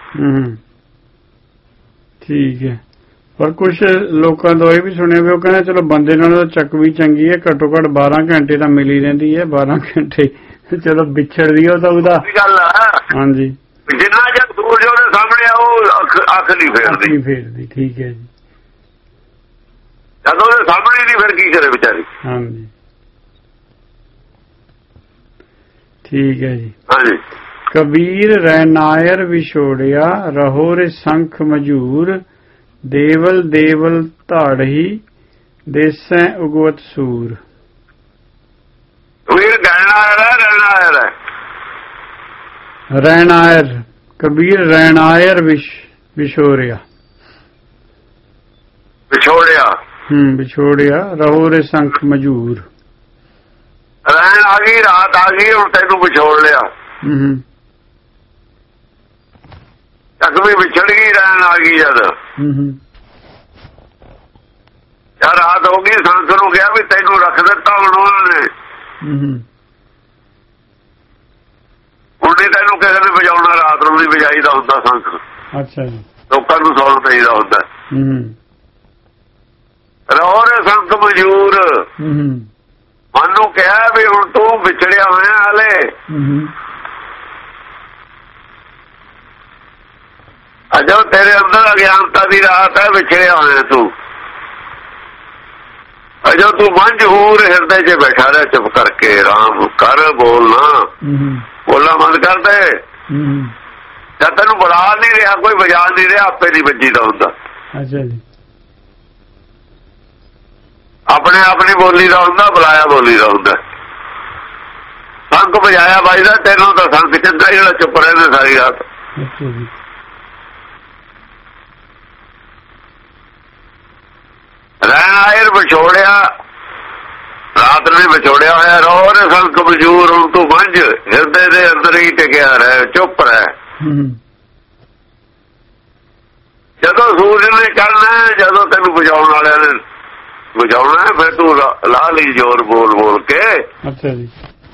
ਠੀਕ ਹੈ। ਪਰ ਕੁਛ ਲੋਕਾਂ ਤੋਂ ਇਹ ਵੀ ਸੁਣਿਆ ਵੀ ਉਹ ਕਹਿੰਦੇ ਚਲੋ ਬੰਦੇ ਨਾਲ ਚੱਕਵੀ ਚੰਗੀ ਹੈ, ਘੱਟੋ ਘੱਟ 12 ਘੰਟੇ ਤਾਂ ਮਿਲੀ ਰਹਿੰਦੀ ਹੈ। 12 ਘੰਟੇ ਚਲੋ ਵਿਛੜਦੀ ਉਹ ਤਾਂ ਉਹਦਾ ਗੱਲ ਹੈ। ਹਾਂਜੀ, ਜਿੰਨਾ ਜਦ ਸੂਰਜ ਉਹਦੇ ਸਾਹਮਣੇ ਆ ਉਹ ਅੱਖ ਨਹੀਂ ਫੇਰਦੀ। ਠੀਕ ਹੈ ਜੀ। ਜਦੋਂ ਉਹਦੇ ਸਾਹਮਣੇ ਨਹੀਂ ਫਿਰ ਕੀ ਕਰੇ ਵਿਚਾਰੀ। ਹਾਂਜੀ ਠੀਕ ਹੈ ਜੀ। ਹਾਂਜੀ। ਕਬੀਰ ਰੈਨਾਇਰ ਵਿਛੋੜਿਆ ਰਹੋ ਰੇ ਸੰਖ ਮਜੂਰ ਦੇਵਲ ਦੇਵਲ ਧਾੜਹੀ ਦੇਸੈ ਉਗਵਤ ਸੂਰ। ਰੈਨਾਇਰ ਕਬੀਰ ਰੈਨਾਇਰ ਵਿਛੋੜਿਆ ਵਿਛੋੜਿਆ ਰਹੋ ਰੇ ਸੰਖ ਮਜੂਰ। ਰਹਿਣ ਆ ਗਈ, ਰਾਤ ਆ ਗਈ, ਹੁਣ ਤੈਨੂੰ ਵਿਛੋੜ ਲਿਆ। ਚੱਕਵੀ ਵਿਛੜ ਗਈ, ਰਹਿਣ ਆ ਗਈ ਜਦ ਯਾਰ ਰਾਤ ਹੋ ਗਈ। ਸੰਤ ਨੂੰ ਕਿਹਾ ਵੀ ਤੈਨੂੰ ਰੱਖ ਦਿੱਤਾ ਹੁਣ ਉਹਨਾਂ ਨੇ, ਹੁਣ ਨਹੀਂ ਤੈਨੂੰ ਕਿਸੇ ਨੇ ਵਜਾਉਣਾ, ਰਾਤ ਨੂੰ ਨਹੀਂ ਵਜਾਈਦਾ ਹੁੰਦਾ ਸੰਤ। ਅੱਛਾ ਜੀ। ਲੋਕਾਂ ਨੂੰ ਸੌਣ ਚਾਹੀਦਾ ਹੁੰਦਾ। ਰਹੋ ਰੇ ਸੰਤ ਮਜੂਰ, ਮੈਨੂੰ ਕਿਹਾ ਵੀ ਹੁਣ ਤੂੰ ਵਿਛੜਿਆ ਹੋਇਆ ਹਾਲੇ। ਅਜੋ ਤੇਰੇ ਅੰਦਰ ਅਗਿਆਨਤਾ ਦੀ ਰਾਤ ਹੈ, ਵਿਛੜਿਆ ਹੋਇਆ ਤੂੰ। ਅਜੋ ਤੂੰ ਮੰਝ ਹੂਰ ਹਿਰਦੇ 'ਚ ਬੈਠਾ ਰਿਹਾ ਚੁੱਪ ਕਰਕੇ, ਰਾਮ ਕਰ ਬੋਲਣਾ, ਬੋਲਣਾ ਬੰਦ ਕਰ ਦੇ। ਜਦ ਤੈਨੂੰ ਬੁਲਾ ਨਹੀਂ ਰਿਹਾ, ਕੋਈ ਵਜਾ ਨਹੀਂ ਰਿਹਾ, ਆਪੇ ਨਹੀਂ ਵੱਜੀ ਦਾ ਹੁੰਦਾ। ਅੱਛਾ ਜੀ। ਆਪਣੇ ਆਪਣੀ ਬੋਲੀ ਦਾ ਹੁੰਦਾ, ਬੁਲਾਇਆ ਬੋਲੀ ਦਾ ਹੁੰਦਾ। ਸੰਖ ਵਜਾਇਆ ਵੱਜਦਾ, ਤੈਨੂੰ ਤਾਂ ਸੰਖ ਚੰਗਾ ਜਿਹੜਾ ਚੁੱਪ ਰਹਿੰਦੇ ਸਾਰੀ ਰਾਤ। ਰੈਨਾਇਰ ਵਿਛੋੜਿਆ, ਰਾਤ ਨੇ ਵਿਛੋੜਿਆ ਹੋਇਆ। ਰਹੋ ਰੇ ਸੰਖ ਮਜੂਰ, ਹੁਣ ਤੂੰ ਮੰਝ ਹਿਰਦੇ ਦੇ ਅੰਦਰ ਹੀ ਟਿਕਿਆ ਰਹਿ, ਚੁੱਪ ਰਹਿ। ਜਦੋਂ ਸੂਰਜ ਨੇ ਚੜ੍ਹਨਾ, ਜਦੋਂ ਤੈਨੂੰ ਬੁਝਾਉਣ ਵਾਲਿਆਂ ਨੇ ਬੁਝਾਉਣਾ, ਫਿਰ ਤੂੰ ਲਾ ਲਈ ਜ਼ੋਰ ਬੋਲ ਬੋਲ ਕੇ। ਅੱਛਾ ਜੀ।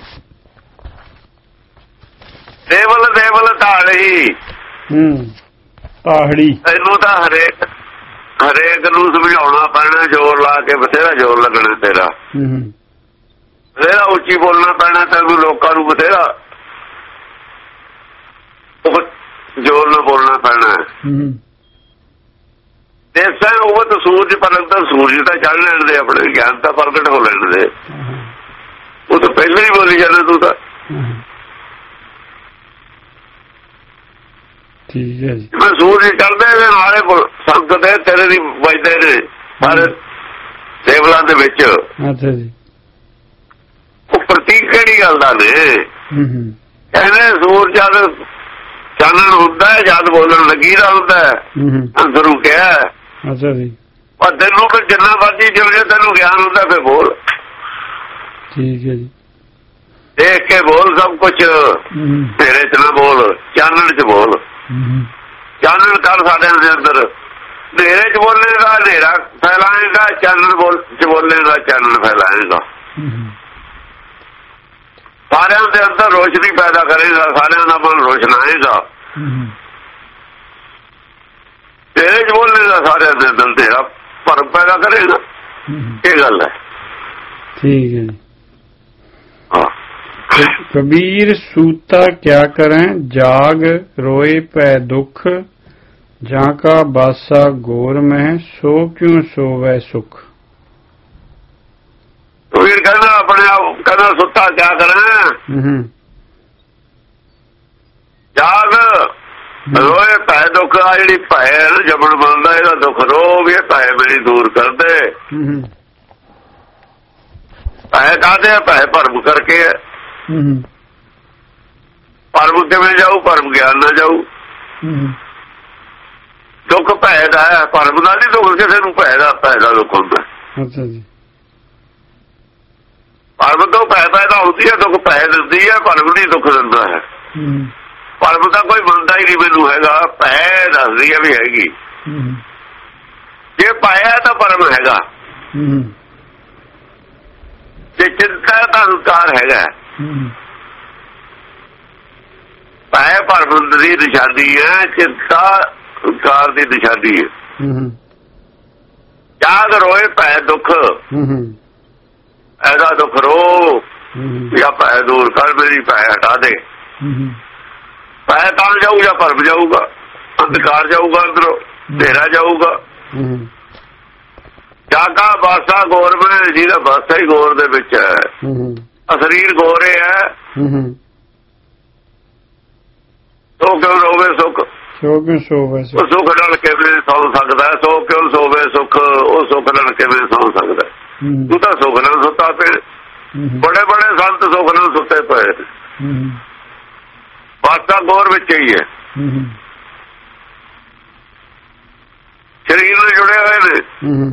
ਦੇਵਲ ਦੇਵਲ ਧਾੜੀ, ਤਾਹੜੀ। ਤੈਨੂੰ ਤਾਂ ਹਰੇਕ ਨੂੰ ਸਮਝਾਉਣਾ ਪੈਣਾ, ਜ਼ੋਰ ਲਾ ਕੇ, ਬਥੇਰਾ ਜ਼ੋਰ ਲੱਗਣਾ ਤੇਰਾ, ਬਥੇਰਾ ਉੱਚੀ ਬੋਲਣਾ ਪੈਣਾ ਤੈਨੂੰ, ਲੋਕਾਂ ਨੂੰ ਬਥੇਰਾ ਜ਼ੋਰ ਨਾਲ ਬੋਲਣਾ ਪੈਣਾ। ਦੇਸਾਂ ਉਹ ਤਾਂ ਸੂਰਜ ਪਰਗਟ, ਸੂਰਜ ਤਾਂ ਚੜ੍ਹ ਲੈਣ ਦੇ, ਆਪਣੇ ਗਿਆਨ ਤਾਂ ਪ੍ਰਗਟ ਹੋ ਲੈਣ ਦੇ। ਉਹ ਤਾਂ ਪਹਿਲਾਂ ਹੀ ਬੋਲੀ ਜਾਂਦਾ ਤੂੰ ਤਾਂ। ਠੀਕ ਹੈ ਜੀ। ਮੈਂ ਸੂਰਜ ਚੜ੍ਹਦੇ ਨੇ ਨਾਲੇ ਸੰਤ ਦੇ ਤੇਰੇ ਦੀ ਵੱਜਦੇ ਨੇ ਸਾਰੇ ਦੇਵਲਾਂ ਦੇ ਵਿੱਚ। ਅੱਛਾ ਜੀ। ਉਹ ਪ੍ਰਤੀਕ ਕਿਹੜੀ ਗੱਲ ਦਾ ਨੇ? ਕਹਿੰਦੇ ਸੂਰਜ ਜਦ ਚਾਨਣ ਹੁੰਦਾ ਹੈ, ਜਦ ਬੋਲਣ ਲੱਗੀ ਦਾ ਹੁੰਦਾ ਹੈ, ਅੰਦਰੋਂ ਕਿਹਾ। ਅੱਛਾ ਜੀ। ਪਰ ਤੈਨੂੰ ਫਿਰ ਜਿੰਨਾ ਮਰਜੀ ਜਿਵੇਂ ਤੈਨੂੰ ਗਿਆਨ ਹੁੰਦਾ ਫਿਰ ਬੋਲ। ਠੀਕ ਹੈ ਜੀ। ਦੇਖ ਕੇ ਬੋਲ ਸਭ ਕੁਛ, ਤੇਰੇ ਚ ਨਾ ਬੋਲ, ਚਾਨਣ ਚ ਬੋਲ। ਚਾਨਣ ਕਰ ਸਾਡੇ ਦੇ ਅੰਦਰ, ਹਨੇਰੇ ਚ ਬੋਲੇਗਾ ਹਨੇਰਾ ਫੈਲਾਏਗਾ, ਚਾਨਣ ਚ ਬੋਲੇਗਾ ਚਾਨਣ ਫੈਲਾਏਗਾ। ਸਾਰਿਆਂ ਦੇ ਅੰਦਰ ਰੋਸ਼ਨੀ ਪੈਦਾ ਕਰੇਗਾ, ਸਾਰਿਆਂ ਦਾ ਮਨ ਰੋਸ਼ਨਾਏਗਾ। ਤੇਰੇ ਚ ਬੋਲੇਗਾ, ਸਾਰਿਆਂ ਦੇ ਅੰਦਰ ਤੇਰਾ ਭਰਮ ਪੈਦਾ ਕਰੇਗਾ। ਇਹ ਗੱਲ ਹੈ। ਠੀਕ ਹੈ ਜੀ। कबीर सूता क्या करें जाग रोए पै दुख जाका बासा गोर में सो क्यों सोवै सुख। ਕਹਿੰਦਾ ਸੁੱਤਾ ਕਿਆ ਕਰਾਂ ਜਾਗ ਰੋਏ ਭੈ ਦੁੱਖ ਆ ਜਿਹੜੀ ਭੈ ਜਮਣ ਬਣਦਾ ਇਹਦਾ ਦੁੱਖ ਰੋ ਵੀ ਭੈ ਮੇਰੀ ਦੂਰ ਕਰਦੇ ਭੈ ਕਾਹਦੇ ਭੈ ਭਰਮ ਕਰਕੇ ਭਰਮ ਕਿਵੇਂ ਜਾਊ ਭਰਮ ਗਿਆਨ ਨਾ ਜਾਊ ਦੁੱਖ ਭੈ ਦਾ ਹੈ ਭਰਮ ਦਾ ਨਹੀਂ ਦੁੱਖ ਕਿਸੇ ਨੂੰ ਭੈ ਦਾ ਦੁੱਖ ਹੁੰਦਾ ਅੱਛਾ ਜੀ ਭਰਮ ਤੋਂ ਭੈ ਪੈਦਾ ਹੁੰਦੀ ਹੈ ਦੁੱਖ ਭੈ ਦਿੰਦੀ ਹੈ ਭਰਮ ਨਹੀਂ ਦੁੱਖ ਦਿੰਦਾ ਹੈ ਭਰਮ ਦਾ ਕੋਈ ਮੰਨਦਾ ਹੀ ਨਹੀਂ ਮੈਨੂੰ ਹੈਗਾ ਭੈ ਦੱਸਦੀ ਹੈ ਵੀ ਹੈਗੀ ਜੇ ਪਾਇਆ ਤਾਂ ਭਰਮ ਹੈਗਾ ਜੇ ਚਿੰਤਾ ਤਾਂ ਹੰਕਾਰ ਹੈਗਾ ਭੈ ਭਰਮ ਦੀ ਨਿਸ਼ਾਨੀ ਹੈ ਚਿੰਤਾ ਹੰਕਾਰ ਦੀ ਨਿਸ਼ਾਨੀ ਹੈ ਜਾਗ ਰੋਏ ਭੈ ਦੁੱਖ ਐਦਾ ਦੁੱਖ ਰੋ ਜਾਂ ਭੈ ਦੂਰ ਕਰ ਮੇਰੀ ਭੈ ਹਟਾ ਦੇ ਭੈ ਤਾਂ ਜਾਊ ਜਾਂ ਭਰਮ ਜਾਊਗਾ ਅੰਧਕਾਰ ਜਾਊਗਾ ਅੰਦਰੋਂ ਹਨੇਰਾ ਜਾਊਗਾ ਜਾਗਾ ਬਾਸਾ ਗੌਰ में ਜਿਹਦਾ ਬਾਸਾ ਹੀ ਗੌਰ ਦੇ ਵਿੱਚ ਹੈ ਸਰੀਰ ਗੋਰੇ ਹੈ ਸੋ ਕਿਉਂ ਰੋਵੇ ਸੁੱਖ ਸੁੱਖ ਨਾਲ ਕਿਵੇਂ ਸੌ ਸਕਦਾ ਸੋ ਕਿਉਂ ਸੋਵੇ ਸੁੱਖ ਉਹ ਸੁੱਖ ਨਾਲ ਕਿਵੇਂ ਸੌ ਸਕਦਾ ਤੂੰ ਤਾਂ ਸੁੱਖ ਨਾਲ ਸੁੱਤਾ ਪਏ ਬੜੇ ਬੜੇ ਸੰਤ ਸੁੱਖ ਨਾਲ ਸੁੱਤੇ ਪਏ ਬਾਸਾ ਗੌਰ ਵਿੱਚ ਹੀ ਹੈ ਸਰੀਰ ਨਾਲ ਜੁੜੇ ਹੋਏ ਨੇ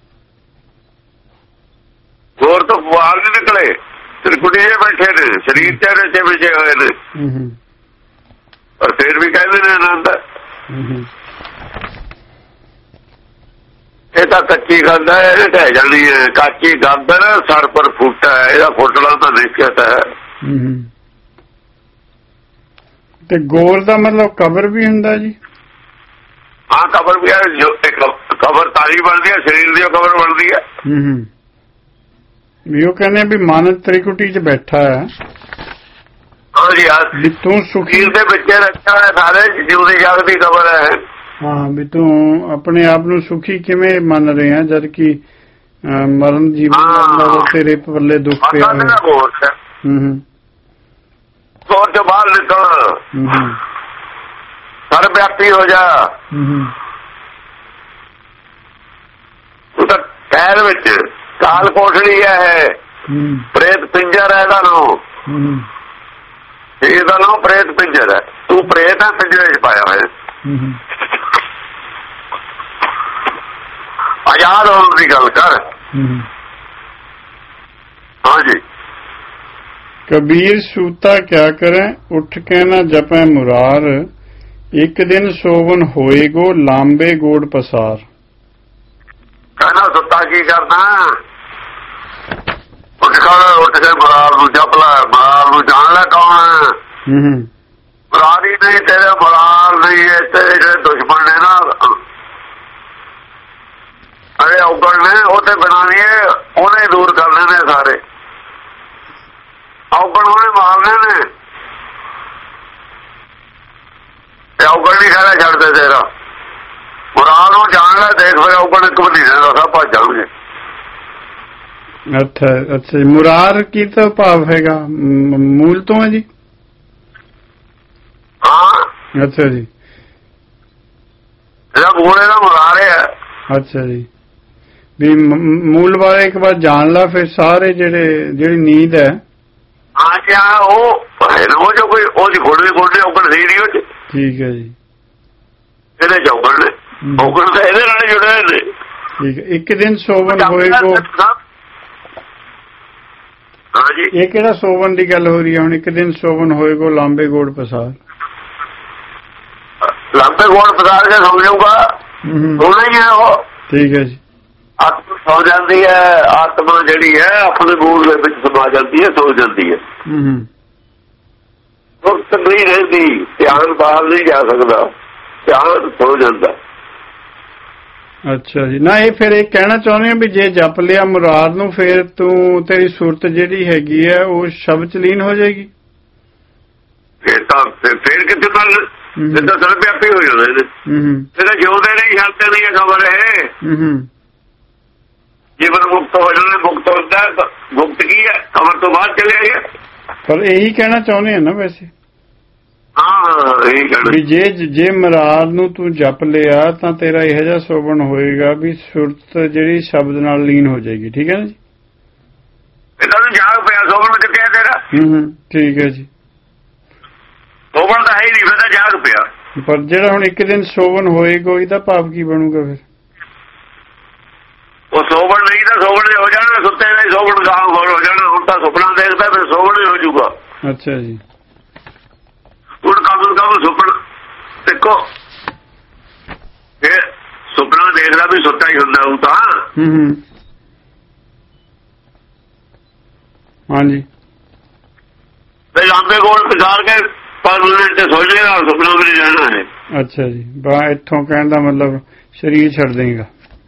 ਗੌਰ ਤੋਂ ਬਾਹਰ ਨਹੀਂ ਨਿਕਲੇ ਤਿਰਕੁਟੀ ਜੇ ਬੈਠੇ ਨੇ ਸਰੀਰ ਚਿਹਰੇ ਚ ਵਿਜੇ ਹੋਏ ਨੇ ਪਰ ਫਿਰ ਵੀ ਕਹਿੰਦੇ ਨੇ ਆਨੰਦ ਇਹ ਤਾਂ ਕੱਚੀ ਗੰਦ ਹੈ ਇਹ ਢਹਿ ਜਾਂਦੀ ਹੈ ਕੱਚੀ ਗੰਦ ਸਰ ਪਰ ਫੁੱਟਾ ਹੈ ਇਹਦਾ ਫੁੱਟਣਾ ਤਾਂ ਦੇਖਿਆ ਤਾਂ ਹੈ ਤੇ ਗੌਰ ਦਾ ਮਤਲਬ ਕਬਰ ਵੀ ਹੁੰਦਾ ਜੀ ਹਾਂ ਕਬਰ ਵੀ ਹੈ ਜੋ ਕਬਰ ਤਾਰੀ ਬਣਦੀ ਹੈ ਸਰੀਰ ਦੀ ਕਬਰ ਬਣਦੀ ਹੈ ਵੀ ਉਹ ਕਹਿੰਦੇ ਵੀ ਮਨ ਤ੍ਰਿਕੁਟੀ 'ਚ ਬੈਠਾ ਹੈ ਹਾਂਜੀ ਤੂੰ ਸੁਖੀ ਦੇ ਵਿੱਚ ਰੱਖਿਆ ਹੋਇਆ ਸਾਰੇ ਜਿਉਂਦੀ ਜਾਗਦੀ ਕਬਰ ਹੈ ਹਾਂ ਵੀ ਤੂੰ ਆਪਣੇ ਆਪ ਨੂੰ ਸੁਖੀ ਕਿਵੇਂ ਮੰਨ ਰਿਹਾ ਜਦ ਕਿ ਮਰਨ ਜੀਵਨ ਦਾ ਤੇਰੇ ਪੱਲੇ ਦੁੱਖ ਪਿਆ ਗੌਰ ਤੋਂ ਬਾਹਰ ਨਿਕਲ ਸਰ ਵਿਆਪੀ ਹੋ ਜਾ ਤੂੰ ਤਾਂ ਕਹਿਰ ਵਿੱਚ ਕਾਲ ਕੋਠੜੀ ਹੈ ਪ੍ਰੇਤ ਪਿੰਜਰ ਹੈ ਇਹਦਾ ਨਾਮ ਇਹਦਾ ਨਾਮ ਪ੍ਰੇਤ ਪਿੰਜਰ ਹੈ ਤੂੰ ਪ੍ਰੇਤ ਹੈ ਪਿੰਜਰੇ ਚ ਪਾਇਆ ਹੋਇਆ ਆਜ਼ਾਦ ਹੋਣ ਦੀ ਗੱਲ ਕਰ ਹਾਂਜੀ कबीर सूता क्या करे उठ के न जपे मुरार एक दिन सोवन होएगो लांबे गोड़ पसार कहना सुता की करना उठ के मुरार नू जप ला मुरार नू जान ला कौन है मुरार ही नहीं तेरे मुरार नहीं है तेरे दुश्मन ने ना अरे उगड़ ने उसे बनानी है उन्हें दूर करने ने सारे ਔਗਣ ਉਹਨੇ ਮਾਰਨੇ ਨੇ ਤੇ ਔਗਣ ਨਹੀਂ ਖੜਾ ਛੱਡਦੇ ਤੇਰਾ ਮੁਰਾਦ ਨੂੰ ਜਾਣ ਲੈ ਦੇਖ ਫਿਰ ਔਗਣ ਇੱਕ ਮਹੀਨੇ ਦਾ ਸਭ ਭੱਜ ਜਾਣਗੇ ਅੱਛਾ ਮੁਰਾਰ ਕੀ ਤਾਂ ਭਾਵ ਹੈਗਾ ਮੂਲ ਤੋਂ ਹੈ ਜੀ ਹਾਂ ਅੱਛਾ ਜੀ ਇਹਦਾ ਮੂਲ ਇਹਦਾ ਮੁਰਾਰ ਹੈ ਅੱਛਾ ਜੀ ਵੀ ਮੂਲ ਬਾਰੇ ਇੱਕ ਵਾਰ ਜਾਣ ਲਾ ਫਿਰ ਸਾਰੇ ਜਿਹੜੀ ਨੀਂਦ ਹੈ ਹਾਂ ਉਹ ਜੋ ਕੋਈ ਉਹਦੀ ਗੋਡੇ ਔਗਣ ਸੀ ਨਹੀਂ ਉਹ ਠੀਕ ਹੈ ਜੀ ਇਹਦੇ ਚ ਔਗਣ ਤਾਂ ਇਹਦੇ ਨਾਲ ਜੁੜੇ ਨੇ ਠੀਕ ਹੈ ਇੱਕ ਦਿਨ ਸੋਵਨ ਹੋਏਗੋ ਹਾਂਜੀ ਇਹ ਕਿਹੜਾ ਸੋਵਨ ਦੀ ਗੱਲ ਹੋ ਰਹੀ ਹੈ ਹੁਣ ਇੱਕ ਦਿਨ ਸੋਵਨ ਹੋਏਗੋ ਲਾਂਬੇ ਗੋੜ ਪਸਾਰ ਲਾਂਬੇ ਗੋੜ ਪਸਾਰ ਕੇ ਸੌ ਜਾਊਗਾ ਹੋਣਾ ਹੀ ਹੈ ਉਹ ਠੀਕ ਹੈ ਜੀ ਆਤਮਾ ਸੌ ਜਾਂਦੀ ਹੈ ਆਤਮਾ ਜਿਹੜੀ ਹੈ ਆਪਣੇ ਮੂਲ ਦੇ ਵਿੱਚ ਸਮਾ ਜਾਂਦੀ ਹੈ ਸੌ ਜਾਂਦੀ ਹੈ ਸੁਰਤ ਨਹੀਂ ਰਹਿੰਦੀ ਧਿਆਨ ਬਾਹਰ ਨਹੀਂ ਜਾ ਸਕਦਾ ਧਿਆਨ ਸੌ ਜਾਂਦਾ ਅੱਛਾ ਜੀ ਨਾ ਇਹ ਫਿਰ ਇਹ ਕਹਿਣਾ ਚਾਹੁੰਦੇ ਆ ਵੀ ਜੇ ਜਪ ਲਿਆ ਮੁਰਾਦ ਨੂੰ ਫਿਰ ਤੂੰ ਤੇਰੀ ਸੁਰਤ ਜਿਹੜੀ ਹੈਗੀ ਹੈ ਉਹ ਸ਼ਬਦ ਚ ਲੀਨ ਹੋ ਜਾਏਗੀ ਫਿਰ ਤਾਂ ਫਿਰ ਕਿੱਥੇ ਗੱਲ ਜਿੱਦਾਂ ਸਰਬ ਵਿਆਪੀ ਹੋ ਜਾਂਦੇ ਨੇ ਇਹਦਾ ਜਿਉਂਦੇ ਨਹੀਂ ਛੱਡਦੇ ਨਹੀਂ ਖਬਰ ਹੈ ਜੀਵਨ ਮੁਕਤ ਹੋ ਜਾਣਾ, ਮੁਕਤ ਹੁੰਦਾ ਮੁਕਤ ਕੀ ਹੈ, ਅਮਰ ਤੋਂ ਬਾਅਦ ਚਲੇ ਗਿਆ। ਪਰ ਇਹੀ ਕਹਿਣਾ ਚਾਹੁੰਦੇ ਆ ਨਾ ਵੈਸੇ, ਹਾਂ ਇਹੀ ਕਹਿਣਾ ਵੀ ਜੇ ਮਰਾਦ ਨੂੰ ਤੂੰ ਜਪ ਲਿਆ ਤਾਂ ਤੇਰਾ ਇਹੋ ਜਿਹਾ ਸੋਭਨ ਹੋਏਗਾ ਵੀ ਸੁਰਤ ਜਿਹੜੀ ਸ਼ਬਦ ਨਾਲ ਲੀਨ ਹੋ ਜਾਏਗੀ। ਠੀਕ ਹੈ ਨਾ ਜੀ, ਇਹਨਾਂ ਨੂੰ ਜਾਗ ਪਿਆ, ਸੋਭਨ ਕਿੱਥੇ ਹੈ ਤੇਰਾ? ਠੀਕ ਹੈ ਜੀ, ਸੋਭਨ ਤਾਂ ਹੈ ਹੀ ਨਹੀਂ, ਫਿਰ ਤਾਂ ਜਾਗ ਪਿਆ। ਪਰ ਜਿਹੜਾ ਹੁਣ ਇੱਕ ਦਿਨ ਸੋਭਨ ਹੋਏਗਾ ਉਹਦਾ ਭਾਵ ਕੀ ਬਣੂਗਾ ਫਿਰ? ਉਹ ਸੋਭਨ ਨਹੀਂ ਤਾਂ ਸੋਭਨ ਹੋ ਜਾਣਾ, ਸੁੱਤੇ ਦਾ ਸੋਭਨ ਗਾਂ ਹੋਰ ਹੋ ਜਾਣਾ। ਹੁਣ ਤਾਂ ਸੁਪਨਾ ਦੇਖਦਾ, ਫਿਰ ਸੋਭਨ ਹੀ ਹੋ ਜਾਊਗਾ। ਅੱਛਾ ਜੀ, ਹੁਣ ਕੰਮ ਸੁਪਨਾ ਦੇਖੋ, ਇਹ ਸੁਪਨਾ ਦੇਖਦਾ ਵੀ ਸੁੱਤਾ ਹੀ ਹੁੰਦਾ ਉਹ ਤਾਂ। ਹਾਂਜੀ, ਤੇ ਲਾਂਬੇ ਕੋਲ ਪਛਾੜ ਕੇ 5 ਮਿੰਟ ਤੇ ਸੋ ਜਾਏਗਾ, ਸੁਪਨਾ ਵੀ ਨਹੀਂ ਰਹਿਣਾ ਹੈ। ਅੱਛਾ ਜੀ, ਬਾ ਇੱਥੋਂ ਕਹਿਣ ਦਾ ਮਤਲਬ ਸਰੀਰ ਛੱਡ ਦੇਗਾ।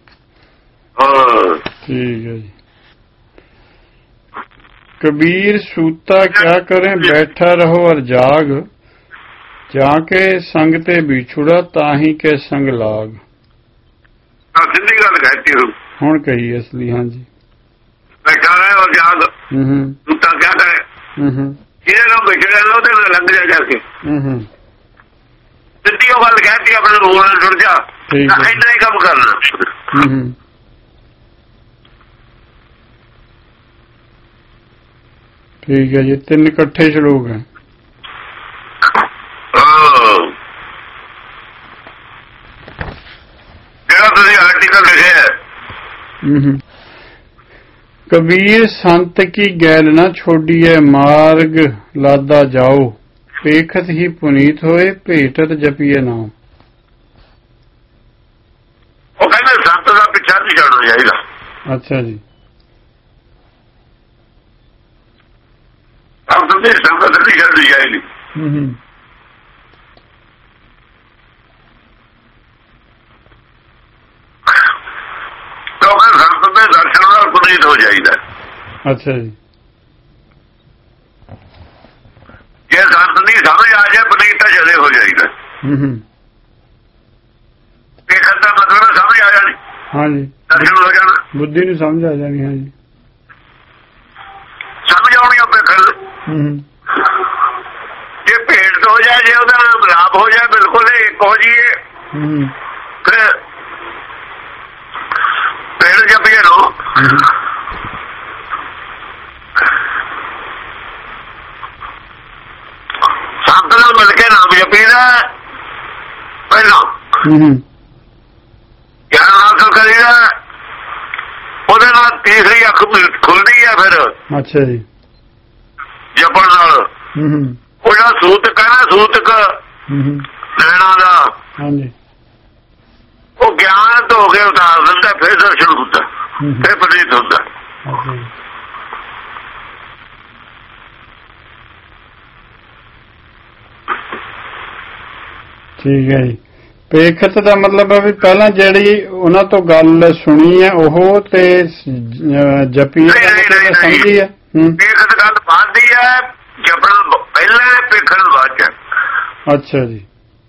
ਠੀਕ है जी। कबीर सूता क्या करें, बैठा रहो और जाग, जाके संग ते बिछुड़ा ताही के संग लाग। सिंधी गल कहती हूँ हुण कही असली। हाँ जी, बैठा रहे और जाग। सूता क्या करे, जिन्हें लोग बैठे रहे लग जा जाके। सिंधी गल कहती अपने बोलना जुड़ जा, इतना ही कम करना। ठीक है जी, 3 इकट्ठे श्लोक हैं। कबीर संत की गैल न छोड़िए, मार्ग लादा जाओ, पेखत ही पुनीत होए, भेटत जपिए नाम। संत का पिछा नहीं जाना चाहिए। अच्छा जी, संगत नहीं करनी चाहिए। तो संत में दर्शन और पुनीत हो जाएगा। अच्छा जी, ये संत नहीं समझ आ जाए, पुनीत चले हो जाएगा। देखने का मतलब समझ आ जानी। हाँ जी, दर्शन हो जाना, बुद्धि नहीं समझ आ जानी। हाँ जी, समझ आनी अपने खल। जे भेंट तो हो जाए, जे ਉਹਦਾ ਲਾਭ ਹੋ ਜਾਏ, ਬਿਲਕੁਲ ਇੱਕ ਹੋ ਜਾਈਏ, ਫਿਰ ਭੇੜ ਜਪੀਏ ਲੋ। ਸੰਤ ਨਾਲ ਮਿਲ ਕੇ ਨਾਮ ਜਪੀਦਾ ਪਹਿਲਾਂ, ਗਿਆਨ ਹਾਸਲ ਕਰੀਦਾ, ਉਹਦੇ ਨਾਲ ਤੀਸਰੀ ਅੱਖ ਖੁੱਲਦੀ ਹੈ ਫਿਰ। ਅੱਛਾ ਜੀ, ਜਪਣ ਨਾਲ ਉਹਦਾ ਸੂਤਕ ਹੈ ਨਾ, ਸੂਤਕ ਲੈਣਾ ਦਾ। ਹਾਂਜੀ, ਉਹ ਗਿਆਨ ਤੋਂ ਹੋ ਕੇ ਉਤਾਰ ਦਿੰਦਾ, ਫਿਰ ਦਰਸ਼ਨ ਹੁੰਦਾ, ਫਿਰ ਪ੍ਰਤੀਤ ਹੁੰਦਾ। ਠੀਕ ਹੈ ਜੀ। ਪੇਖਤ ਦਾ ਮਤਲਬ ਹੈ ਵੀ ਪਹਿਲਾਂ ਜਿਹੜੀ ਉਹਨਾਂ ਤੋਂ ਗੱਲ ਸੁਣੀ ਹੈ ਉਹ ਤੇ ਜਪੀ ਸਮਝੀ ਹੈ। ਪੇਖਤ ਗੱਲ ਬਾਅਦ ਦੀ ਹੈ, ਜਪਣਾ ਪਹਿਲਾਂ, ਪੇਖਣ ਬਾਅਦ ਚ। ਅੱਛਾ ਜੀ,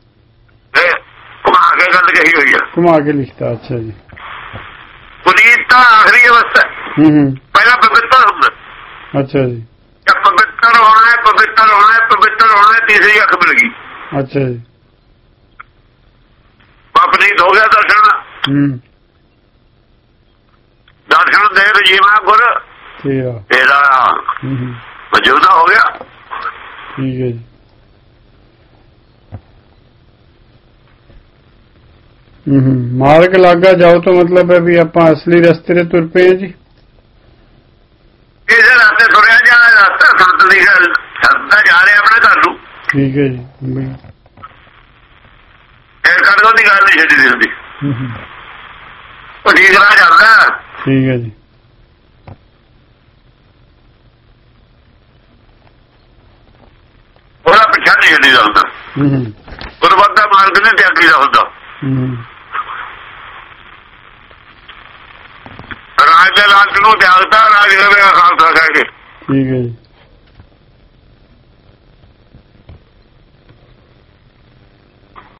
ਘੁਮਾ ਕੇ ਗੱਲ ਕਹੀ ਹੋਈ ਹੈ, ਘੁਮਾ ਕੇ ਲਿਖਤਾ। ਅੱਛਾ ਜੀ, ਪੁਨੀਤ ਤਾਂ ਆਖਰੀ ਅਵਸਥਾ, ਪਹਿਲਾਂ ਪਵਿੱਤਰ ਹੁੰਦਾ। ਅੱਛਾ ਜੀ, ਪਵਿੱਤਰ ਹੋਣਾ, ਪਵਿੱਤਰ ਹੋਣਾ, ਪਵਿੱਤਰ ਹੋਣਾ, ਤੀਸਰੀ ਅੱਖ ਮਿਲ ਗਈ। ਅੱਛਾ ਜੀ, ਪੁਨੀਤ ਹੋ ਗਿਆ ਦਰਸ਼ਨ। ਦਰਸ਼ਨ ਦੇ ਰਜੀਵਾ ਗੁਰ ਤੇਰਾ ਮੌਜੂਦਾ ਹੋ ਗਿਆ। ਠੀਕ ਹੈ ਜੀ, ਮਾਰਗ ਲਾਗਾ ਜਾਓ ਤਾਂ ਮਤਲਬ ਹੈ ਵੀ ਆਪਾਂ ਅਸਲੀ ਰਸਤੇ ਤੇ ਤੁਰ ਪਏ ਜੀ। ਇਸੇ ਰਸਤੇ ਤੁਰਿਆ ਜਾਣਾ, ਰਸਤਾ ਸੰਤ ਦੀ ਗੱਲ, ਸੰਤ ਜਾ ਰਿਹਾ ਆਪਣੇ ਘਰ ਨੂੰ। ਠੀਕ ਹੈ ਜੀ, ਇਹ ਕਦੋਂ ਦੀ ਗੱਲ ਨਹੀਂ ਛੱਡੀ ਦਿੰਦੀ, ਉਹ ਠੀਕ ਰਾਹ ਜਾਂਦਾ। ਠੀਕ ਹੈ ਜੀ, ਉਹਦਾ ਪਿੱਛਾ ਨਹੀਂ ਛੱਡੀ ਜਾਂਦਾ। ਗੁਰਮਤਿ ਦਾ ਮਾਰਗ ਨਹੀਂ ਤਿਆਗੀ ਦਾ ਹੁੰਦਾ। ਰਾਜ ਦੇ ਲਾਲਚ ਨੂੰ ਤਿਆਗਦਾ, ਰਾਜ ਲਵੇਗਾ ਖਾਲਸਾ ਕਹਿ ਕੇ। ਠੀਕ ਹੈ ਜੀ,